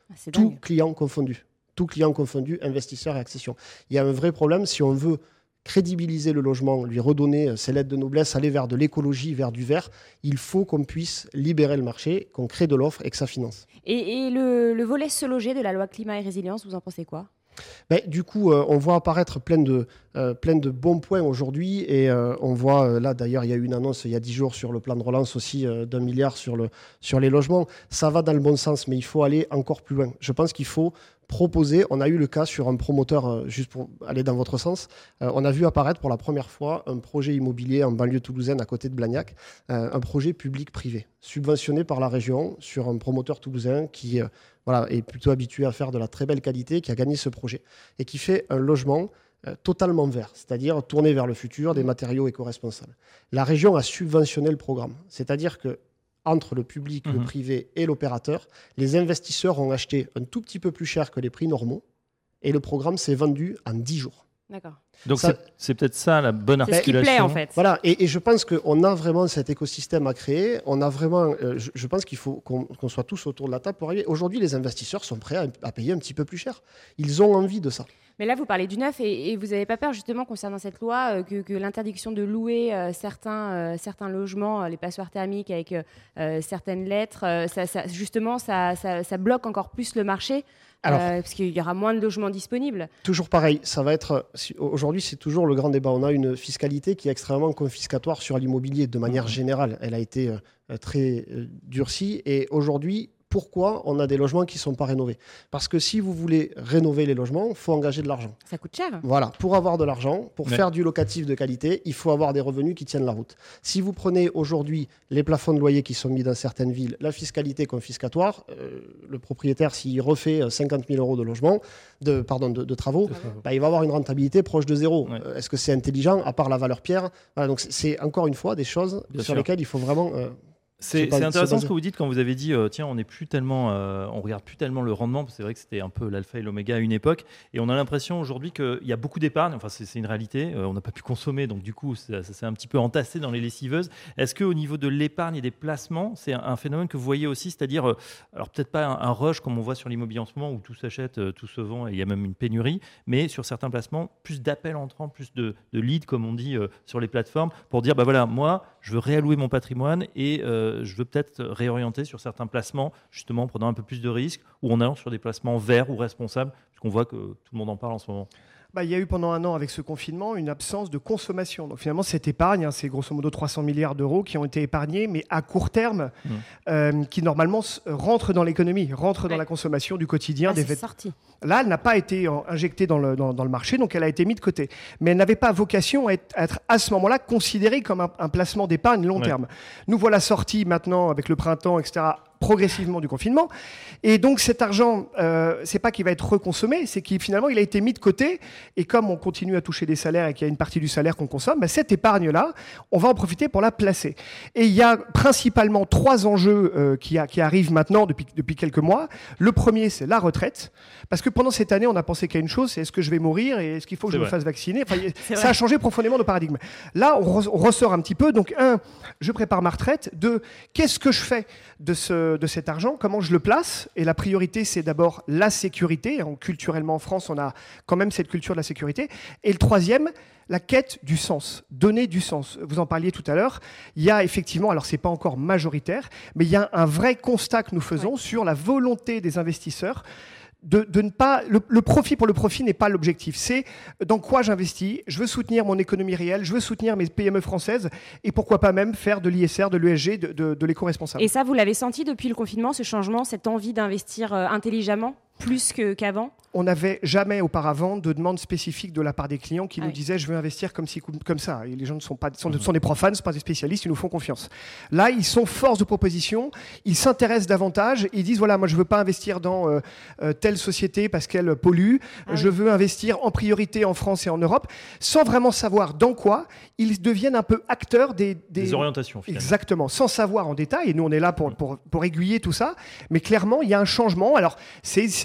Speaker 3: C'est
Speaker 5: tout
Speaker 3: dingue.
Speaker 5: client confondu. Tout client confondu, investisseur et accession. Il y a un vrai problème si on veut crédibiliser le logement, lui redonner ses lettres de noblesse, aller vers de l'écologie, vers du vert. Il faut qu'on puisse libérer le marché, qu'on crée de l'offre et que ça finance.
Speaker 3: Et, et le, le volet se loger de la loi climat et résilience, vous en pensez quoi ?
Speaker 5: Ben, du coup, euh, on voit apparaître plein de, euh, plein de bons points aujourd'hui. Et euh, on voit, euh, là d'ailleurs, il y a eu une annonce il y a dix jours sur le plan de relance aussi euh, d'un milliard sur, le, sur les logements. Ça va dans le bon sens, mais il faut aller encore plus loin. Je pense qu'il faut proposer. On a eu le cas sur un promoteur, euh, juste pour aller dans votre sens, euh, on a vu apparaître pour la première fois un projet immobilier en banlieue toulousaine à côté de Blagnac, euh, un projet public-privé, subventionné par la région sur un promoteur toulousain qui... Euh, Voilà, est plutôt habitué à faire de la très belle qualité, qui a gagné ce projet et qui fait un logement euh, totalement vert, c'est-à-dire tourné vers le futur, des matériaux éco-responsables. La région a subventionné le programme, c'est-à-dire que entre le public, mmh. le privé et l'opérateur, les investisseurs ont acheté un tout petit peu plus cher que les prix normaux et le programme s'est vendu en dix jours.
Speaker 3: D'accord.
Speaker 2: Donc
Speaker 5: ça,
Speaker 2: c'est, c'est peut-être ça la bonne
Speaker 3: c'est
Speaker 2: articulation.
Speaker 3: Ce qui plaît, en fait.
Speaker 5: Voilà, et, et je pense qu'on a vraiment cet écosystème à créer. On a vraiment, euh, je, je pense qu'il faut qu'on, qu'on soit tous autour de la table pour arriver. Aujourd'hui, les investisseurs sont prêts à, à payer un petit peu plus cher. Ils ont envie de ça.
Speaker 3: Mais là, vous parlez du neuf et, et vous n'avez pas peur justement concernant cette loi euh, que, que l'interdiction de louer euh, certains, euh, certains logements, euh, les passoires thermiques avec euh, certaines lettres, euh, ça, ça, justement, ça, ça, ça bloque encore plus le marché. Alors, euh, parce qu'il y aura moins de logements disponibles.
Speaker 5: Toujours pareil, ça va être. Aujourd'hui, c'est toujours le grand débat. On a une fiscalité qui est extrêmement confiscatoire sur l'immobilier de manière générale. Elle a été euh, très euh, durcie. Et aujourd'hui, pourquoi on a des logements qui ne sont pas rénovés ? Parce que si vous voulez rénover les logements, il faut engager de l'argent.
Speaker 3: Ça coûte cher.
Speaker 5: Voilà, pour avoir de l'argent, pour ouais. faire du locatif de qualité, il faut avoir des revenus qui tiennent la route. Si vous prenez aujourd'hui les plafonds de loyer qui sont mis dans certaines villes, la fiscalité confiscatoire, euh, le propriétaire, s'il refait cinquante mille euros de logement, de, pardon, de, de travaux, bah, il va avoir une rentabilité proche de zéro. Ouais. Euh, est-ce que c'est intelligent, à part la valeur pierre ? Voilà, donc c'est, c'est encore une fois des choses Bien sur sûr. lesquelles il faut vraiment... Euh,
Speaker 2: C'est, c'est intéressant ce que vous dites quand vous avez dit euh, tiens, on n'est plus tellement, euh, on regarde plus tellement le rendement. C'est vrai que c'était un peu l'alpha et l'oméga à une époque, et on a l'impression aujourd'hui qu'il y a beaucoup d'épargne. Enfin, c'est, c'est une réalité. Euh, on n'a pas pu consommer, donc du coup, ça, ça s'est un petit peu entassé dans les lessiveuses. Est-ce que au niveau de l'épargne et des placements, c'est un, un phénomène que vous voyez aussi, c'est-à-dire, euh, alors peut-être pas un, un rush comme on voit sur l'immobilier en ce moment où tout s'achète, euh, tout se vend, et il y a même une pénurie, mais sur certains placements, plus d'appels entrants, plus de, de leads, comme on dit euh, sur les plateformes, pour dire bah voilà, moi, je veux réallouer mon patrimoine et euh, je veux peut-être réorienter sur certains placements, justement en prenant un peu plus de risques, ou en allant sur des placements verts ou responsables, puisqu'on voit que tout le monde en parle en ce moment.
Speaker 4: Bah, il y a eu pendant un an avec ce confinement une absence de consommation. Donc finalement, cette épargne, hein, c'est grosso modo trois cents milliards d'euros qui ont été épargnés, mais à court terme, mmh. euh, qui normalement rentrent dans l'économie, rentrent ouais. dans la consommation du quotidien.
Speaker 3: Ah,
Speaker 4: des
Speaker 3: c'est
Speaker 4: vêt-
Speaker 3: sorti.
Speaker 4: Là, elle n'a pas été injectée dans le, dans, dans le marché, donc elle a été mise de côté. Mais elle n'avait pas vocation à être, à être à ce moment-là considérée comme un, un placement d'épargne long ouais. terme. Nous voilà sortis maintenant avec le printemps, et cetera, progressivement du confinement. Et donc cet argent, euh, c'est pas qu'il va être reconsommé, c'est qu'il finalement il a été mis de côté. Et comme on continue à toucher des salaires et qu'il y a une partie du salaire qu'on consomme, bah, cette épargne-là, on va en profiter pour la placer. Et il y a principalement trois enjeux euh, qui, a, qui arrivent maintenant depuis, depuis quelques mois. Le premier, c'est la retraite. Parce que pendant cette année, on a pensé qu'à une chose, c'est est-ce que je vais mourir et est-ce qu'il faut que c'est je vrai. me fasse vacciner. Enfin, ça vrai. a changé profondément de paradigme. Là, on, re- on ressort un petit peu. Donc, un, je prépare ma retraite. Deux, qu'est-ce que je fais de, ce, de cet argent ? Comment je le place ? Et la priorité, c'est d'abord la sécurité. Culturellement, en France, on a quand même cette culture de la sécurité. Et le troisième, la quête du sens, donner du sens. Vous en parliez tout à l'heure. Il y a effectivement, alors c'est pas encore majoritaire, mais il y a un vrai constat que nous faisons ouais. sur la volonté des investisseurs De, de ne pas, le, le profit pour le profit n'est pas l'objectif. C'est dans quoi j'investis. Je veux soutenir mon économie réelle, je veux soutenir mes P M E françaises et pourquoi pas même faire de l'I S R, de l'E S G, de, de, de l'éco-responsable.
Speaker 3: Et ça, vous l'avez senti depuis le confinement, ce changement, cette envie d'investir euh, intelligemment, plus que, qu'avant ?
Speaker 4: On n'avait jamais auparavant de demande spécifique de la part des clients qui ah nous oui. disaient « je veux investir comme, si, comme ça ». Et les gens ne sont, pas, sont, sont des profanes, ce ne sont pas des spécialistes, ils nous font confiance. Là, ils sont force de proposition, ils s'intéressent davantage, ils disent « voilà, moi je ne veux pas investir dans euh, euh, telle société parce qu'elle pollue, ah je oui. veux investir en priorité en France et en Europe », sans vraiment savoir dans quoi, ils deviennent un peu acteurs des... Des,
Speaker 2: des orientations, finalement.
Speaker 4: Exactement, sans savoir en détail, et nous on est là pour, pour, pour aiguiller tout ça, mais clairement, il y a un changement. Alors, c'est, c'est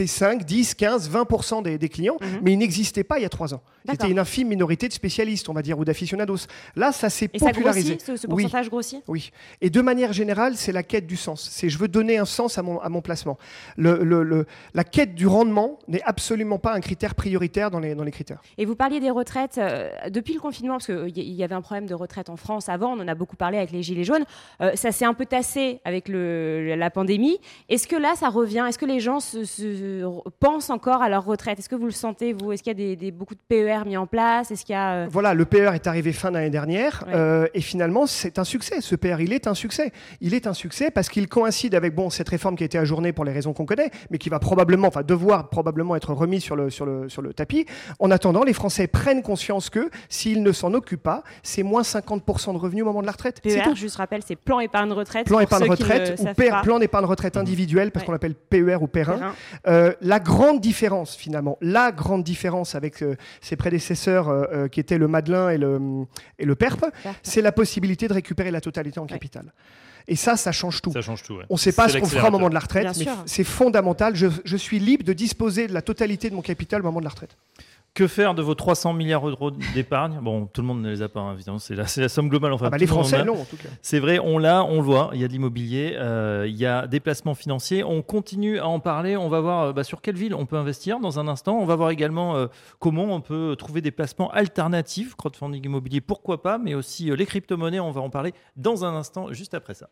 Speaker 4: c'est cinq, dix, quinze, vingt pour cent des, des clients, mmh. mais il n'existait pas il y a trois ans. D'accord. C'était une infime minorité de spécialistes, on va dire, ou d'aficionados. Là, ça s'est
Speaker 3: Et
Speaker 4: popularisé.
Speaker 3: Ça grossit, ce, ce pourcentage
Speaker 4: oui.
Speaker 3: grossit ?
Speaker 4: Oui. Et de manière générale, c'est la quête du sens. C'est je veux donner un sens à mon, à mon placement. Le, le, le, la quête du rendement n'est absolument pas un critère prioritaire dans les, dans les critères.
Speaker 3: Et vous parliez des retraites. Euh, depuis le confinement, parce qu'il y avait un problème de retraite en France avant, on en a beaucoup parlé avec les Gilets jaunes, euh, ça s'est un peu tassé avec le, la pandémie. Est-ce que là, ça revient ? Est-ce que les gens se, se, pensent encore à leur retraite ? Est-ce que vous le sentez, vous ? Est-ce qu'il y a des, des, beaucoup de P E R mis en place ? Est-ce qu'il y a, euh...
Speaker 4: Voilà, le P E R est arrivé fin d'année dernière
Speaker 3: ouais.
Speaker 4: euh, et finalement, c'est un succès. Ce P E R, il est un succès. Il est un succès parce qu'il coïncide avec bon, cette réforme qui a été ajournée pour les raisons qu'on connaît, mais qui va probablement, enfin devoir probablement être remise sur le, sur, le, sur le tapis. En attendant, les Français prennent conscience que s'ils ne s'en occupent pas, c'est moins cinquante pour cent de revenus au moment de la retraite.
Speaker 3: P E R, je rappelle, c'est plan épargne retraite.
Speaker 4: Plan épargne retraite ou P- plan d'épargne retraite individuel, parce ouais. qu'on l'appelle P E R ou P E R un. Euh, la grande différence, finalement, la grande différence avec euh, ses prédécesseurs euh, qui étaient le Madelin et le, et le P E R P, Perp. c'est la possibilité de récupérer la totalité en capital. Ouais. Et ça, ça change tout.
Speaker 2: Ça change tout, ouais.
Speaker 4: On ne sait pas c'est ce qu'on fera au moment de la retraite,
Speaker 3: Bien
Speaker 4: mais
Speaker 3: sûr.
Speaker 4: f- c'est fondamental. Je, je suis libre de disposer de la totalité de mon capital au moment de la retraite.
Speaker 2: Que faire de vos trois cents milliards d'euros d'épargne ? Bon, tout le monde ne les a pas, hein, évidemment. C'est la, c'est la somme globale. Enfin,
Speaker 4: ah bah les Français, non, en tout cas.
Speaker 2: C'est vrai, on l'a, on le voit. Il y a de l'immobilier, euh, il y a des placements financiers. On continue à en parler. On va voir bah, sur quelle ville on peut investir dans un instant. On va voir également euh, comment on peut trouver des placements alternatifs. Crowdfunding immobilier, pourquoi pas, mais aussi euh, les crypto-monnaies. On va en parler dans un instant, juste après ça.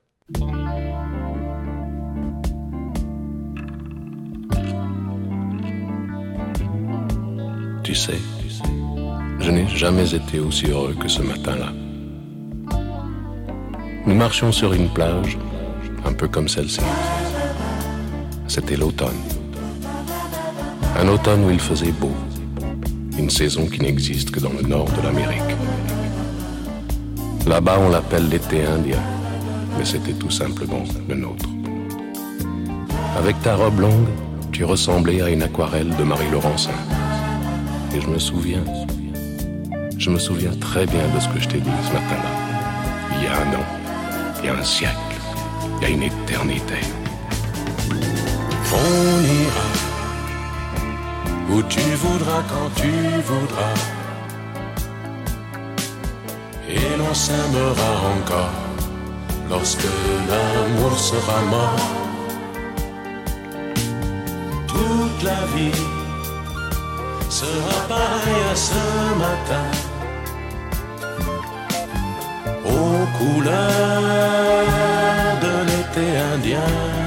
Speaker 7: Tu sais, je n'ai jamais été aussi heureux que ce matin-là. Nous marchions sur une plage, un peu comme celle-ci. C'était l'automne. Un automne où il faisait beau. Une saison qui n'existe que dans le nord de l'Amérique. Là-bas, on l'appelle l'été indien, mais c'était tout simplement le nôtre. Avec ta robe longue, tu ressemblais à une aquarelle de Marie Laurencin. Et je me souviens, je me souviens très bien de ce que je t'ai dit ce matin-là. Il y a un an, il y a un siècle, il y a une éternité. On ira où tu voudras, quand tu voudras. Et l'on s'aimera encore lorsque l'amour sera mort. Toute la vie sera pareil à ce matin, aux couleurs de l'été indien.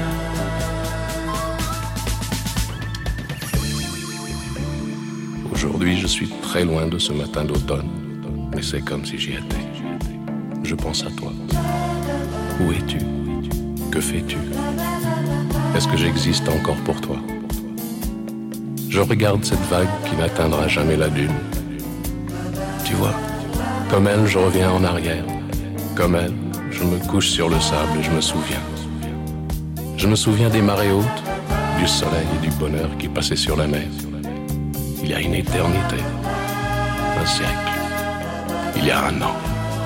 Speaker 7: Aujourd'hui, je suis très loin de ce matin d'automne, mais c'est comme si j'y étais. Je pense à toi. Où es-tu ? Que fais-tu ? Est-ce que j'existe encore pour toi ? Je regarde cette vague qui n'atteindra jamais la dune. Tu vois, comme elle, je reviens en arrière. Comme elle, je me couche sur le sable et je me souviens. Je me souviens des marées hautes, du soleil et du bonheur qui passaient sur la mer. Il y a une éternité, un siècle, il y a un an.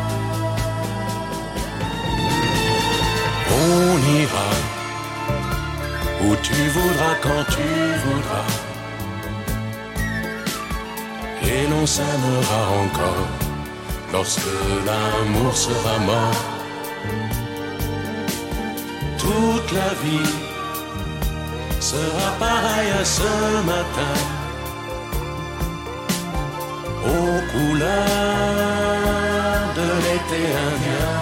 Speaker 7: On ira où tu voudras, quand tu voudras. Et l'on s'aimera encore lorsque l'amour sera mort. Toute la vie sera pareille à ce matin, aux couleurs de l'été indien.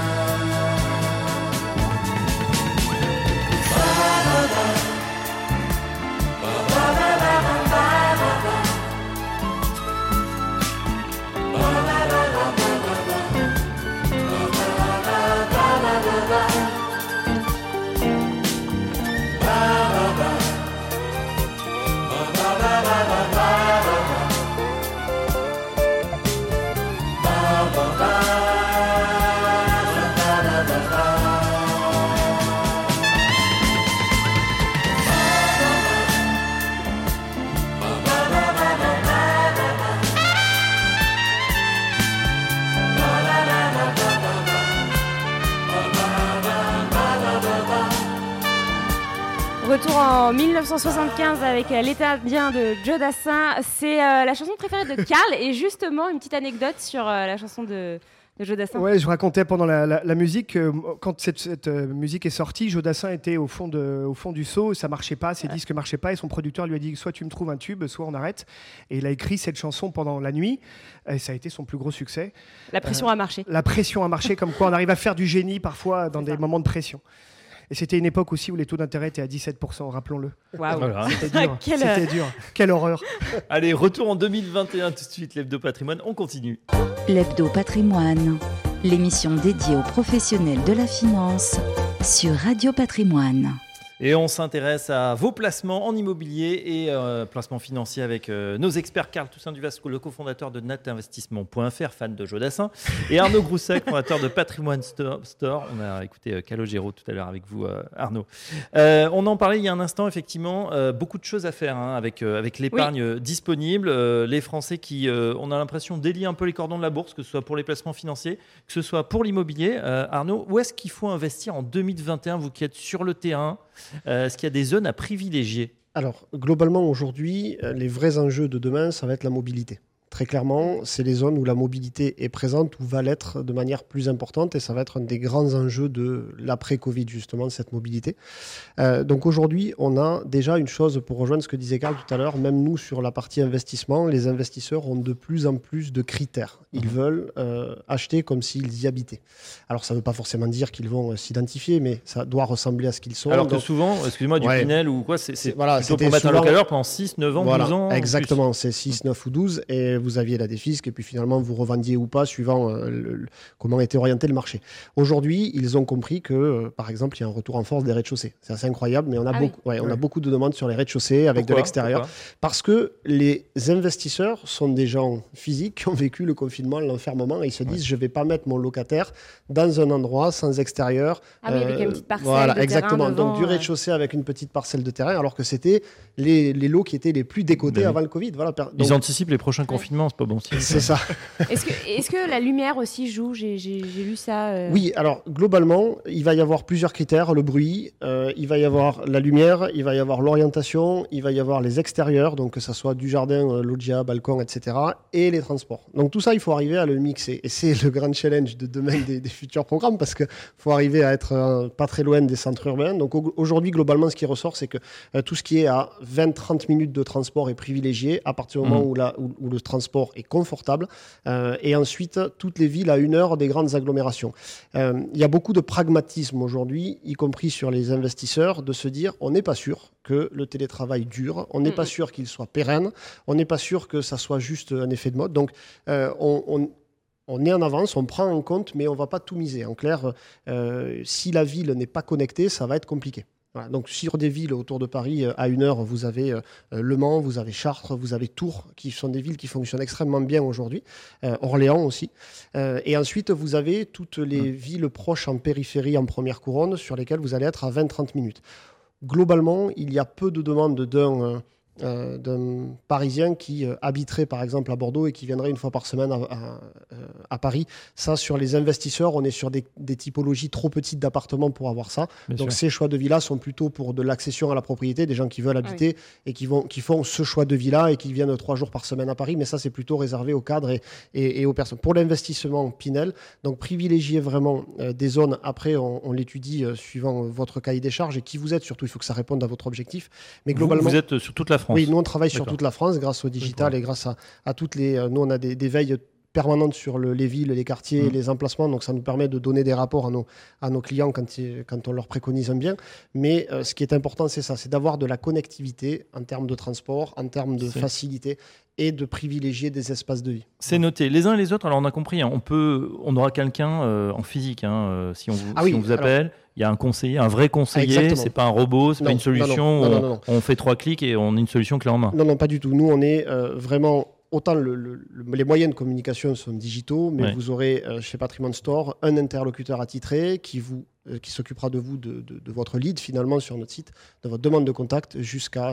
Speaker 3: en dix-neuf cent soixante-quinze avec euh, L'état bien de Joe Dassin. C'est euh, la chanson préférée de Karl. Et justement, une petite anecdote sur euh, la chanson de, de Joe Dassin.
Speaker 4: Ouais, je racontais pendant la, la, la musique, euh, quand cette, cette euh, musique est sortie, Joe Dassin était au fond, de, au fond du seau, ça marchait pas, ses ouais. disques marchaient pas, et son producteur lui a dit soit tu me trouves un tube, soit on arrête. Et il a écrit cette chanson pendant la nuit, et ça a été son plus gros succès.
Speaker 3: La pression euh, a marché.
Speaker 4: La pression a marché, comme quoi on arrive à faire du génie parfois dans C'est des ça. moments de pression. Et c'était une époque aussi où les taux d'intérêt étaient à dix-sept pour cent, rappelons-le.
Speaker 3: Waouh,
Speaker 2: voilà.
Speaker 4: C'était dur.
Speaker 3: Quelle...
Speaker 4: C'était dur. Quelle horreur.
Speaker 2: Allez, retour en deux mille vingt et un tout de suite, l'Hebdo Patrimoine, on continue.
Speaker 1: L'Hebdo Patrimoine, l'émission dédiée aux professionnels de la finance sur Radio Patrimoine.
Speaker 2: Et on s'intéresse à vos placements en immobilier et euh, placements financiers avec euh, nos experts Karl Toussaint Duvasco, le cofondateur de natinvestissement point f r, fan de Joe Dassin, et Arnaud Groussac, fondateur de Patrimoine Store. On a écouté euh, Calogero tout à l'heure avec vous, euh, Arnaud. Euh, on en parlait il y a un instant, effectivement, euh, beaucoup de choses à faire hein, avec, euh, avec l'épargne oui. disponible. Euh, les Français qui, euh, on a l'impression, délient un peu les cordons de la bourse, que ce soit pour les placements financiers, que ce soit pour l'immobilier. Euh, Arnaud, où est-ce qu'il faut investir en deux mille vingt et un, vous qui êtes sur le terrain? Euh, est-ce qu'il y a des zones à privilégier?
Speaker 5: Alors, globalement, aujourd'hui, les vrais enjeux de demain, ça va être la mobilité. Très clairement, c'est les zones où la mobilité est présente ou va l'être de manière plus importante et ça va être un des grands enjeux de l'après-Covid, justement, cette mobilité. Euh, donc aujourd'hui, on a déjà une chose pour rejoindre ce que disait Karl tout à l'heure, même nous sur la partie investissement, les investisseurs ont de plus en plus de critères. Ils mmh. veulent euh, acheter comme s'ils y habitaient. Alors ça ne veut pas forcément dire qu'ils vont euh, s'identifier, mais ça doit ressembler à ce qu'ils sont.
Speaker 2: Alors que
Speaker 5: donc,
Speaker 2: souvent, excusez-moi, du
Speaker 5: ouais,
Speaker 2: Pinel ou quoi, c'est, c'est
Speaker 5: voilà,
Speaker 2: plutôt pour mettre souvent, un locataire pendant six, neuf ans,
Speaker 5: voilà,
Speaker 2: douze ans.
Speaker 5: Exactement, c'est six, neuf ou douze et vous aviez la défisque et puis finalement vous revendiez ou pas suivant euh, le, le, comment était orienté le marché. Aujourd'hui, ils ont compris que, euh, par exemple, il y a un retour en force des rez-de-chaussée. C'est assez incroyable, mais on a,
Speaker 3: ah
Speaker 5: beaucoup,
Speaker 3: oui.
Speaker 5: ouais, on
Speaker 4: ouais.
Speaker 5: a beaucoup de demandes sur les rez-de-chaussée avec
Speaker 2: Pourquoi
Speaker 5: de l'extérieur.
Speaker 2: Pourquoi
Speaker 5: Parce que les investisseurs sont des gens physiques qui ont vécu le confinement, l'enfermement et ils se disent ouais. je ne vais pas mettre mon locataire dans un endroit sans extérieur.
Speaker 3: Ah oui, euh, avec une petite parcelle
Speaker 5: voilà,
Speaker 3: de
Speaker 5: exactement.
Speaker 3: terrain devant,
Speaker 5: Donc du rez-de-chaussée ouais. avec une petite parcelle de terrain, alors que c'était les, les lots qui étaient les plus décotés ben, avant le Covid. Voilà. Donc,
Speaker 2: ils anticipent les prochains confinements, c'est pas bon signe.
Speaker 5: C'est ça.
Speaker 3: Est-ce que, est-ce que la lumière aussi joue? J'ai, j'ai, j'ai lu ça. Euh...
Speaker 5: Oui, alors globalement, il va y avoir plusieurs critères. Le bruit, euh, il va y avoir la lumière, il va y avoir l'orientation, il va y avoir les extérieurs, donc que ça soit du jardin, euh, loggia, balcon, et cetera, et les transports. Donc tout ça, il faut arriver à le mixer. Et c'est le grand challenge de demain des, des futurs programmes, parce qu'il faut arriver à être euh, pas très loin des centres urbains. Donc aujourd'hui, globalement, ce qui ressort, c'est que euh, tout ce qui est à vingt à trente minutes de transport est privilégié, à partir du moment mmh. où, la, où, où le transport est confortable. Euh, et ensuite, toutes les villes à une heure des grandes agglomérations. Euh, il y a beaucoup de pragmatisme aujourd'hui, y compris sur les investisseurs, de se dire on n'est pas sûr que le télétravail dure, on n'est mmh. pas sûr qu'il soit pérenne, on n'est pas sûr que ça soit juste un effet de mode. Donc, euh, on, on On est en avance, on prend en compte, mais on ne va pas tout miser. En clair, euh, si la ville n'est pas connectée, ça va être compliqué. Voilà, donc sur des villes autour de Paris, à une heure, vous avez euh, Le Mans, vous avez Chartres, vous avez Tours, qui sont des villes qui fonctionnent extrêmement bien aujourd'hui, euh, Orléans aussi. Euh, et ensuite, vous avez toutes les mmh. villes proches en périphérie, en première couronne, sur lesquelles vous allez être à vingt à trente minutes. Globalement, il y a peu de demandes d'un... Euh, Euh, d'un Parisien qui euh, habiterait par exemple à Bordeaux et qui viendrait une fois par semaine à, à, à Paris. Ça, sur les investisseurs, on est sur des, des typologies trop petites d'appartements pour avoir ça. Bien Donc sûr. Ces choix de villas sont plutôt pour de l'accession à la propriété, des gens qui veulent habiter ah oui. et qui, vont, qui font ce choix de villa et qui viennent trois jours par semaine à Paris. Mais ça, c'est plutôt réservé aux cadres et, et, et aux personnes. Pour l'investissement Pinel, donc privilégier vraiment euh, des zones. Après, on, on l'étudie euh, suivant votre cahier des charges et qui vous êtes. Surtout, il faut que ça réponde à votre objectif. Mais globalement,
Speaker 2: vous, vous êtes sur toute la France.
Speaker 5: Oui, nous on travaille
Speaker 2: D'accord.
Speaker 5: sur toute la France grâce au digital oui, et grâce à, à toutes les... Euh, nous on a des, des veilles permanentes sur le, les villes, les quartiers, mmh. les emplacements, donc ça nous permet de donner des rapports à nos, à nos clients quand, quand on leur préconise un bien. Mais euh, ce qui est important, c'est ça, c'est d'avoir de la connectivité en termes de transport, en termes de c'est... facilité et de privilégier des espaces de vie.
Speaker 2: C'est noté. Les uns et les autres, alors on a compris, hein, on, peut, on aura quelqu'un euh, en physique hein, euh, si, on vous, ah si oui, on vous appelle. Alors... Il y a un conseiller, un vrai conseiller, Exactement. C'est pas un robot, c'est non, pas une solution, non, non, non, non, non. On, on fait trois clics et on a une solution clé en main.
Speaker 5: Non, non, pas du tout. Nous, on est euh, vraiment... Autant le, le, le, les moyens de communication sont digitaux, mais ouais. vous aurez euh, chez Patrimoine Store un interlocuteur attitré qui, vous, euh, qui s'occupera de vous, de, de, de votre lead finalement sur notre site, de votre demande de contact jusqu'à... Euh,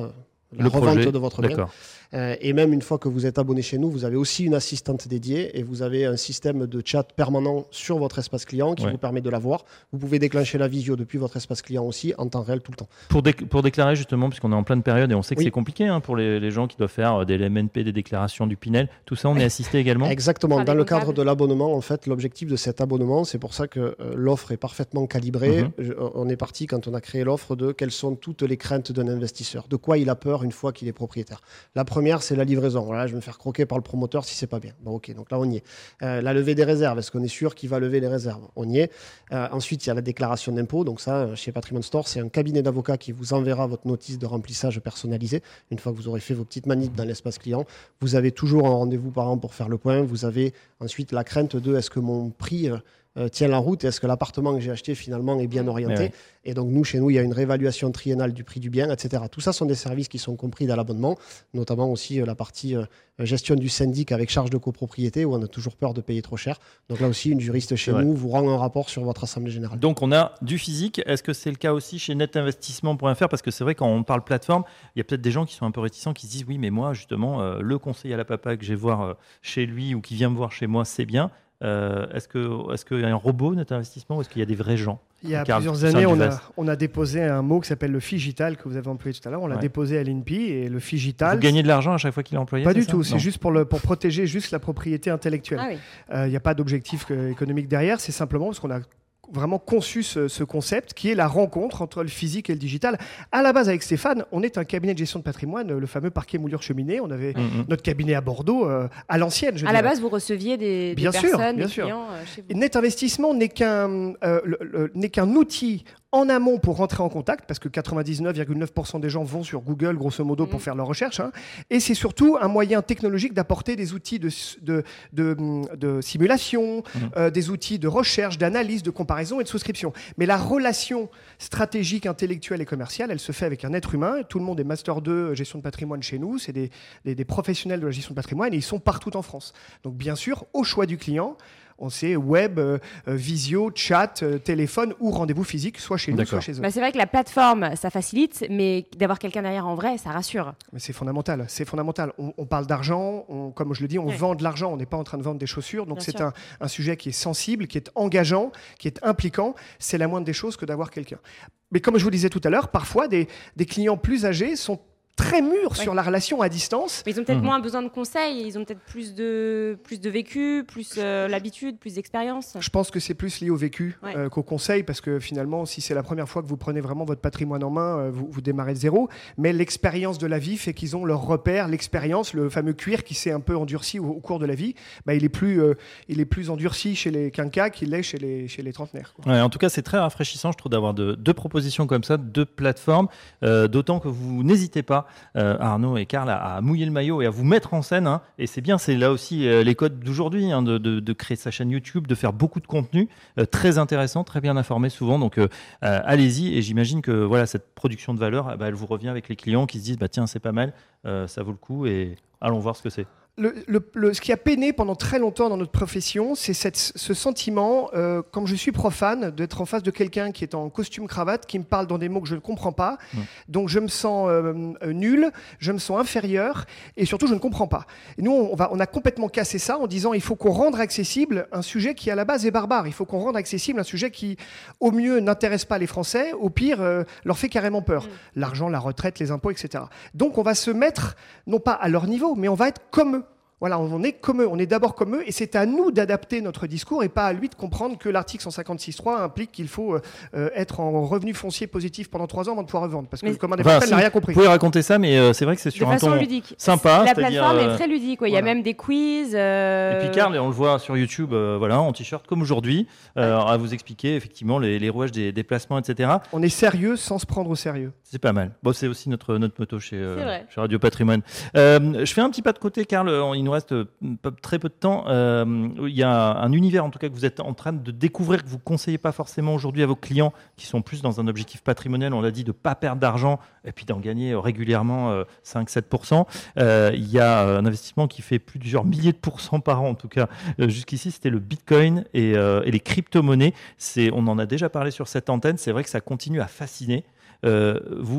Speaker 5: la
Speaker 2: le
Speaker 5: revente
Speaker 2: projet,
Speaker 5: de votre bien.
Speaker 2: d'accord.
Speaker 5: Euh, et même une fois que vous êtes abonné chez nous, vous avez aussi une assistante dédiée et vous avez un système de chat permanent sur votre espace client qui
Speaker 2: Ouais.
Speaker 5: vous permet de la voir. Vous pouvez déclencher la visio depuis votre espace client aussi en temps réel tout le temps.
Speaker 2: Pour, dé- pour déclarer justement, puisqu'on est en pleine période et on sait que
Speaker 5: Oui.
Speaker 2: c'est compliqué hein, pour les, les gens qui doivent faire euh, des M N P, des déclarations du Pinel, tout ça on est assisté également.
Speaker 5: Exactement.
Speaker 3: Par
Speaker 5: Dans
Speaker 3: des
Speaker 5: le
Speaker 3: comptables.
Speaker 5: cadre de l'abonnement, en fait, l'objectif de cet abonnement, c'est pour ça que euh, l'offre est parfaitement calibrée.
Speaker 2: Mhm.
Speaker 5: Je- on est parti quand on a créé l'offre de quelles sont toutes les craintes d'un investisseur, de quoi il a peur une fois qu'il est propriétaire. La première, c'est la livraison. Voilà, je vais me faire croquer par le promoteur si c'est pas bien. Bon, ok, donc là on y est. Euh, la levée des réserves, est-ce qu'on est sûr qu'il va lever les réserves? On y est. Euh, ensuite, il y a la déclaration d'impôt. Donc ça, euh, chez Patrimoine Store, c'est un cabinet d'avocats qui vous enverra votre notice de remplissage personnalisée. Une fois que vous aurez fait vos petites manips dans l'espace client, vous avez toujours un rendez-vous par an pour faire le point. Vous avez ensuite la crainte de est-ce que mon prix euh, euh, tient la route et est-ce que l'appartement que j'ai acheté finalement est bien orienté.
Speaker 2: Ouais, ouais.
Speaker 5: Et donc nous, chez nous, il y a une réévaluation triennale du prix du bien, et cetera. Tout ça sont des services qui sont compris dans l'abonnement, notamment aussi euh, la partie euh, gestion du syndic avec charge de copropriété où on a toujours peur de payer trop cher. Donc là aussi, une juriste chez
Speaker 2: C'est
Speaker 5: nous vous rend un rapport sur votre assemblée générale.
Speaker 2: Donc on a du physique. Est-ce que c'est le cas aussi chez net investissement point f r? Parce que c'est vrai quand on parle plateforme, il y a peut-être des gens qui sont un peu réticents, qui se disent oui mais moi justement euh, le conseiller à la papa que je vais voir euh, chez lui ou qui vient me voir chez moi c'est bien. Euh, est-ce que est-ce qu'il y a un robot net investissement ou est-ce qu'il y a des vrais gens?
Speaker 4: Il y a
Speaker 2: Carl,
Speaker 4: plusieurs
Speaker 2: Christian
Speaker 4: années, on
Speaker 2: Duvest.
Speaker 4: a, on a déposé un mot qui s'appelle le figital, que vous avez employé tout à l'heure. On l'a
Speaker 2: Ouais.
Speaker 4: déposé à l'I N P I et le figital.
Speaker 2: Vous gagnez de l'argent à chaque fois qu'il est employé?
Speaker 4: Pas
Speaker 2: c'est
Speaker 4: du
Speaker 2: ça
Speaker 4: tout, c'est
Speaker 2: Non.
Speaker 4: juste pour, le, pour protéger juste la propriété intellectuelle.
Speaker 3: Ah oui.
Speaker 4: Il n'y a pas d'objectif euh, économique derrière, c'est simplement parce qu'on a vraiment conçu ce, ce concept qui est la rencontre entre le physique et le digital. À la base, avec Stéphane, on est un cabinet de gestion de patrimoine, euh, le fameux parquet moulure cheminée. On avait
Speaker 2: Mhm.
Speaker 4: notre cabinet à Bordeaux, euh, à l'ancienne, je
Speaker 3: À la
Speaker 4: dirais.
Speaker 3: base, vous receviez des, des
Speaker 4: Bien sûr,
Speaker 3: personnes,
Speaker 4: bien
Speaker 3: des
Speaker 4: sûr.
Speaker 3: clients euh, chez vous.
Speaker 4: Net Investissement n'est qu'un euh, le- le- n'est qu'un outil en amont pour rentrer en contact, parce que quatre-vingt-dix-neuf virgule neuf pour cent des gens vont sur Google, grosso modo, pour
Speaker 3: Mhm.
Speaker 4: faire leur recherche. hein. Et c'est surtout un moyen technologique d'apporter des outils de, de, de, de simulation,
Speaker 2: Mhm.
Speaker 4: euh, des outils de recherche, d'analyse, de comparaison et de souscription. Mais la relation stratégique, intellectuelle et commerciale, elle se fait avec un être humain. Tout le monde est Master deux gestion de patrimoine chez nous. C'est des, des, des professionnels de la gestion de patrimoine et ils sont partout en France. Donc bien sûr, au choix du client, on sait web, euh, euh, visio, chat, euh, téléphone ou rendez-vous physique, soit chez nous,
Speaker 2: D'accord.
Speaker 4: soit chez eux.
Speaker 3: Bah, c'est vrai que la plateforme, ça facilite, mais d'avoir quelqu'un derrière en vrai, ça rassure.
Speaker 4: Mais c'est fondamental, c'est fondamental. On, on parle d'argent, on- comme je le dis, on
Speaker 3: Ouais.
Speaker 4: vend de l'argent, on n'est pas en train de vendre des chaussures. Donc
Speaker 3: Bien
Speaker 4: c'est
Speaker 3: sûr.
Speaker 4: un, un sujet qui est sensible, qui est engageant, qui est impliquant. C'est la moindre des choses que d'avoir quelqu'un. Mais comme je vous disais tout à l'heure, parfois des, des clients plus âgés sont très mûrs
Speaker 3: Ouais.
Speaker 4: sur la relation à distance.
Speaker 3: Mais ils ont peut-être
Speaker 2: Mhm.
Speaker 3: moins besoin de conseils, ils ont peut-être plus de, plus de vécu, plus euh, l'habitude, plus d'expérience.
Speaker 4: Je pense que c'est plus lié au vécu
Speaker 3: Ouais.
Speaker 4: euh, qu'au conseil, parce que finalement, si c'est la première fois que vous prenez vraiment votre patrimoine en main, euh, vous, vous démarrez de zéro. Mais l'expérience de la vie fait qu'ils ont leur repère, l'expérience, le fameux cuir qui s'est un peu endurci au, au cours de la vie. Bah, il est plus, euh, il est plus endurci chez les quinquas qu'il l'est chez les, chez les trentenaires. quoi.
Speaker 2: Ouais, en tout cas, c'est très rafraîchissant, je trouve, d'avoir de- deux propositions comme ça, deux plateformes. Euh, D'autant que vous n'hésitez pas, euh, Arnaud et Karl, à, à mouiller le maillot et à vous mettre en scène. hein. Et c'est bien, c'est là aussi euh, les codes d'aujourd'hui, hein, de, de- de créer sa chaîne YouTube, de faire beaucoup de contenu euh, très intéressant, très bien informé souvent. Donc, euh, euh, allez-y. Et j'imagine que voilà, cette production de valeur, eh ben, elle vous revient avec les clients qui se disent bah, tiens, c'est pas mal, euh, ça vaut le coup et allons voir ce que c'est.
Speaker 4: Le, le- le- ce qui a peiné pendant très longtemps dans notre profession, c'est cette- ce sentiment, euh, comme je suis profane, d'être en face de quelqu'un qui est en costume cravate, qui me parle dans des mots que je ne comprends pas.
Speaker 2: Mmh.
Speaker 4: Donc je me sens euh, euh, nul, je me sens inférieur, et surtout je ne comprends pas. Et nous, on, va, on a complètement cassé ça en disant il faut qu'on rende accessible un sujet qui à la base est barbare. Il faut qu'on rende accessible un sujet qui, au mieux, n'intéresse pas les Français, au pire, euh, leur fait carrément peur.
Speaker 3: Mmh.
Speaker 4: L'argent, la retraite, les impôts, et cetera. Donc on va se mettre, non pas à leur niveau, mais on va être comme eux. Voilà, on est comme eux, on est d'abord comme eux, et c'est à nous d'adapter notre discours et pas à lui de comprendre que l'article cent cinquante-six point trois implique qu'il faut euh, être en revenu foncier positif pendant trois ans avant de pouvoir revendre. Parce que
Speaker 3: Mais-
Speaker 4: le commun des
Speaker 2: Enfin,
Speaker 4: mortels
Speaker 2: si,
Speaker 4: n'a rien compris.
Speaker 2: Vous pouvez raconter ça, mais euh, c'est vrai que c'est
Speaker 3: De
Speaker 2: sur un
Speaker 3: façon
Speaker 2: ton
Speaker 3: ludique.
Speaker 2: sympa.
Speaker 3: La
Speaker 2: c'est-à-dire,
Speaker 3: plateforme
Speaker 2: euh,
Speaker 3: est très ludique. ouais. Il y
Speaker 4: voilà.
Speaker 3: a même des quiz. euh,
Speaker 2: Et puis Karl, on le voit sur YouTube, euh, voilà, en t-shirt comme aujourd'hui, euh, à vous expliquer effectivement les, les rouages des déplacements, et cetera.
Speaker 4: On est sérieux sans se prendre au sérieux.
Speaker 2: C'est pas mal. Bon, c'est aussi notre, notre moto chez, euh,
Speaker 3: C'est vrai.
Speaker 2: chez Radio Patrimoine. Euh, je fais un petit pas de côté, Karl. euh, Il nous reste euh, pas- très peu de temps. Euh, il y a un univers, en tout cas, que vous êtes en train de découvrir, que vous ne conseillez pas forcément aujourd'hui à vos clients, qui sont plus dans un objectif patrimonial, on l'a dit, de ne pas perdre d'argent et puis d'en gagner euh, régulièrement euh, cinq à sept pour cent. Euh, il y a euh, un investissement qui fait plusieurs milliers de pourcents par an, en tout cas. Euh, jusqu'ici, c'était le Bitcoin et, euh, et les crypto-monnaies. C'est, on en a déjà parlé sur cette antenne. C'est vrai que ça continue à fasciner. Euh, vous,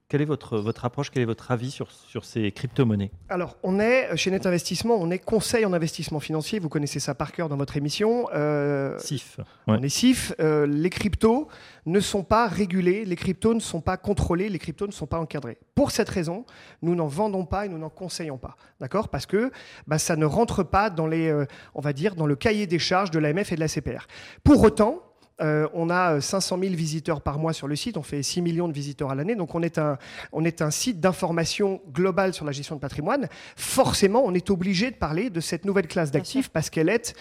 Speaker 2: quelle est votre, votre approche, quel est votre avis sur, sur ces crypto-monnaies ?
Speaker 4: Alors, on est, chez Net Investissement, on est conseil en investissement financier. Vous connaissez ça par cœur dans votre émission. Euh,
Speaker 2: S I F.
Speaker 4: On
Speaker 2: Ouais.
Speaker 4: est S I F. Euh, les cryptos ne sont pas régulés, les cryptos ne sont pas contrôlés, les cryptos ne sont pas encadrés. Pour cette raison, nous n'en vendons pas et nous n'en conseillons pas. D'accord ? Parce que bah, ça ne rentre pas dans les, euh, on va dire, dans le cahier des charges de l'A M F et de la C P R. Pour autant, Euh, on a cinq cent mille visiteurs par mois sur le site, on fait six millions de visiteurs à l'année, donc on est un, on est un site d'information globale sur la gestion de patrimoine. Forcément, on est obligé de parler de cette nouvelle classe d'actifs parce qu'elle est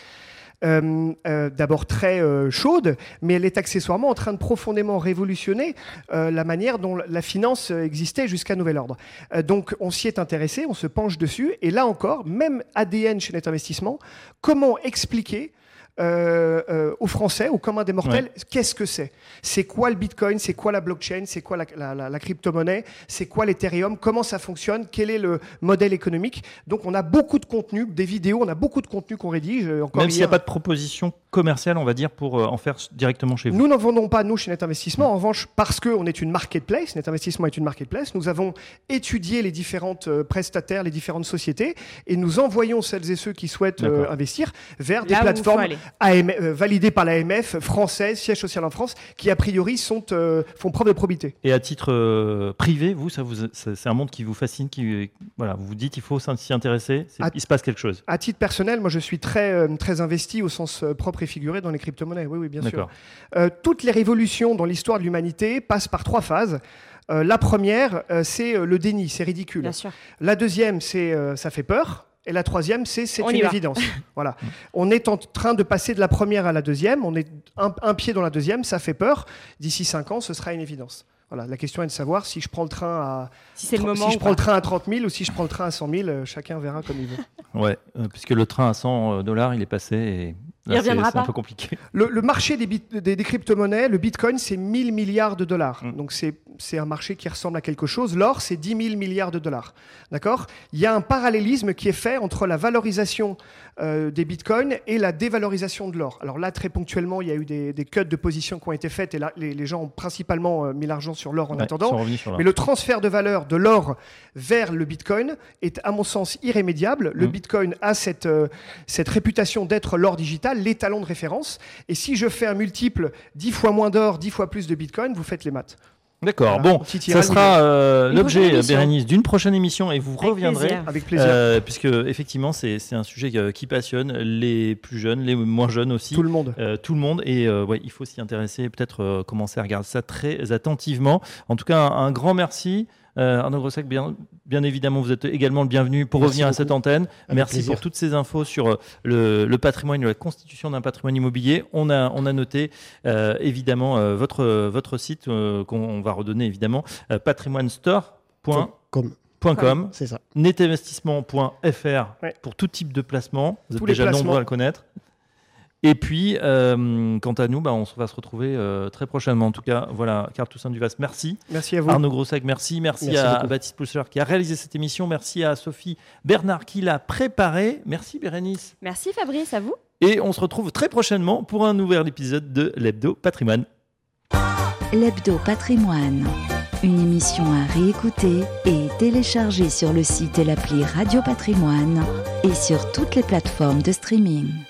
Speaker 4: euh, euh, d'abord très euh, chaude, mais elle est accessoirement en train de profondément révolutionner euh, la manière dont la finance existait jusqu'à nouvel ordre. Euh, donc on s'y est intéressé, on se penche dessus, et là encore, même A D N chez Net Investissement, comment expliquer Euh, euh, aux Français, au commun des mortels, ouais. Qu'est-ce que c'est ? C'est quoi le Bitcoin ? C'est quoi la blockchain ? C'est quoi la, la, la, la crypto-monnaie ? C'est quoi l'Ethereum ? Comment ça fonctionne ? Quel est le modèle économique ? Donc on a beaucoup de contenu, des vidéos, on a beaucoup de contenu qu'on rédige. Encore
Speaker 2: Même s'il n'y a pas de proposition commerciale, on va dire, pour euh, en faire directement chez vous.
Speaker 4: Nous n'en vendons pas, nous, chez Net Investissement. En revanche, parce qu'on est une marketplace, Net Investissement est une marketplace, nous avons étudié les différentes euh, prestataires, les différentes sociétés, et nous envoyons celles et ceux qui souhaitent euh, investir vers des
Speaker 3: Là
Speaker 4: plateformes A M, euh, validées par l'A M F, françaises, siège social en France, qui a priori sont, euh, font preuve de probité.
Speaker 2: Et à titre euh, privé, vous, ça vous, ça, c'est un monde qui vous fascine, qui, voilà, vous vous dites il faut s'y intéresser, à, il se passe quelque chose.
Speaker 4: À titre personnel, moi je suis très, euh, très investi au sens euh, propre et figuré dans les crypto-monnaies, oui, oui, bien sûr. Euh, toutes les révolutions dans l'histoire de l'humanité passent par trois phases. Euh, la première, euh, c'est euh, le déni, c'est ridicule.
Speaker 3: Bien sûr.
Speaker 4: La deuxième, c'est euh, ça fait peur. Et la troisième, c'est c'est une évidence. Voilà. On est en train de passer de la première à la deuxième. On est un, un pied dans la deuxième, ça fait peur. D'ici cinq ans, ce sera une évidence. Voilà. La question est de savoir si je prends le train à,
Speaker 3: si c'est le moment
Speaker 4: si je prends le train à trente mille ou si je prends le train à cent mille. Euh, chacun verra comme il veut.
Speaker 2: Ouais, euh, puisque le train à cent dollars, il est passé et là,
Speaker 3: il reviendra
Speaker 2: c'est,
Speaker 3: pas.
Speaker 2: C'est un peu compliqué.
Speaker 4: Le, le marché des, bit, des, des crypto-monnaies, le Bitcoin, c'est mille milliards de dollars. Mmh. Donc c'est, c'est un marché qui ressemble à quelque chose. L'or, c'est dix mille milliards de dollars. D'accord ? Il y a un parallélisme qui est fait entre la valorisation euh, des bitcoins et la dévalorisation de l'or. Alors là, très ponctuellement, il y a eu des, des cuts de position qui ont été faites et là, les, les gens ont principalement euh, mis l'argent sur l'or en
Speaker 2: ouais,
Speaker 4: attendant.
Speaker 2: Sur
Speaker 4: Mais le transfert de valeur de l'or vers le bitcoin est, à mon sens, irrémédiable. Le mmh. bitcoin a cette, euh, cette réputation d'être l'or digital, l'étalon de référence. Et si je fais un multiple dix fois moins d'or, dix fois plus de bitcoin, vous faites les maths.
Speaker 2: D'accord, voilà. Bon, ça sera euh, l'objet, Bérénice, d'une prochaine émission et vous
Speaker 3: avec
Speaker 2: reviendrez.
Speaker 3: Plaisir.
Speaker 4: Avec plaisir.
Speaker 2: Euh, puisque, effectivement, c'est, c'est un sujet qui passionne les plus jeunes, les moins jeunes aussi.
Speaker 4: Tout le monde.
Speaker 2: Euh, tout le monde. Et euh, ouais, il faut s'y intéresser, peut-être euh, commencer à regarder ça très attentivement. En tout cas, un, un grand merci. Euh, Arnaud Grossac, bien, bien évidemment, vous êtes également le bienvenu pour
Speaker 5: Merci
Speaker 2: revenir
Speaker 5: beaucoup.
Speaker 2: à cette antenne.
Speaker 5: Avec
Speaker 2: Merci
Speaker 5: plaisir.
Speaker 2: pour toutes ces infos sur le, le patrimoine, la constitution d'un patrimoine immobilier. On a, on a noté euh, évidemment euh, votre, votre site euh, qu'on va redonner évidemment, euh, patrimoinestore point com. .com,
Speaker 5: c'est ça.
Speaker 2: netinvestissement point f r
Speaker 4: ouais.
Speaker 2: pour tout type de placement. Vous êtes
Speaker 4: Tous
Speaker 2: déjà
Speaker 4: les
Speaker 2: nombreux à le connaître. Et puis, euh, quant à nous, bah, on va se retrouver euh, très prochainement. En tout cas, voilà, Carl Toussaint Duvas, merci.
Speaker 4: Merci à vous.
Speaker 2: Arnaud Grossac, merci. Merci, merci à beaucoup. Baptiste Pousser qui a réalisé cette émission. Merci à Sophie Bernard qui l'a préparée. Merci Bérénice.
Speaker 3: Merci Fabrice, à vous.
Speaker 2: Et on se retrouve très prochainement pour un nouvel épisode de l'Hebdo Patrimoine.
Speaker 1: L'Hebdo Patrimoine, une émission à réécouter et télécharger sur le site et l'appli Radio Patrimoine et sur toutes les plateformes de streaming.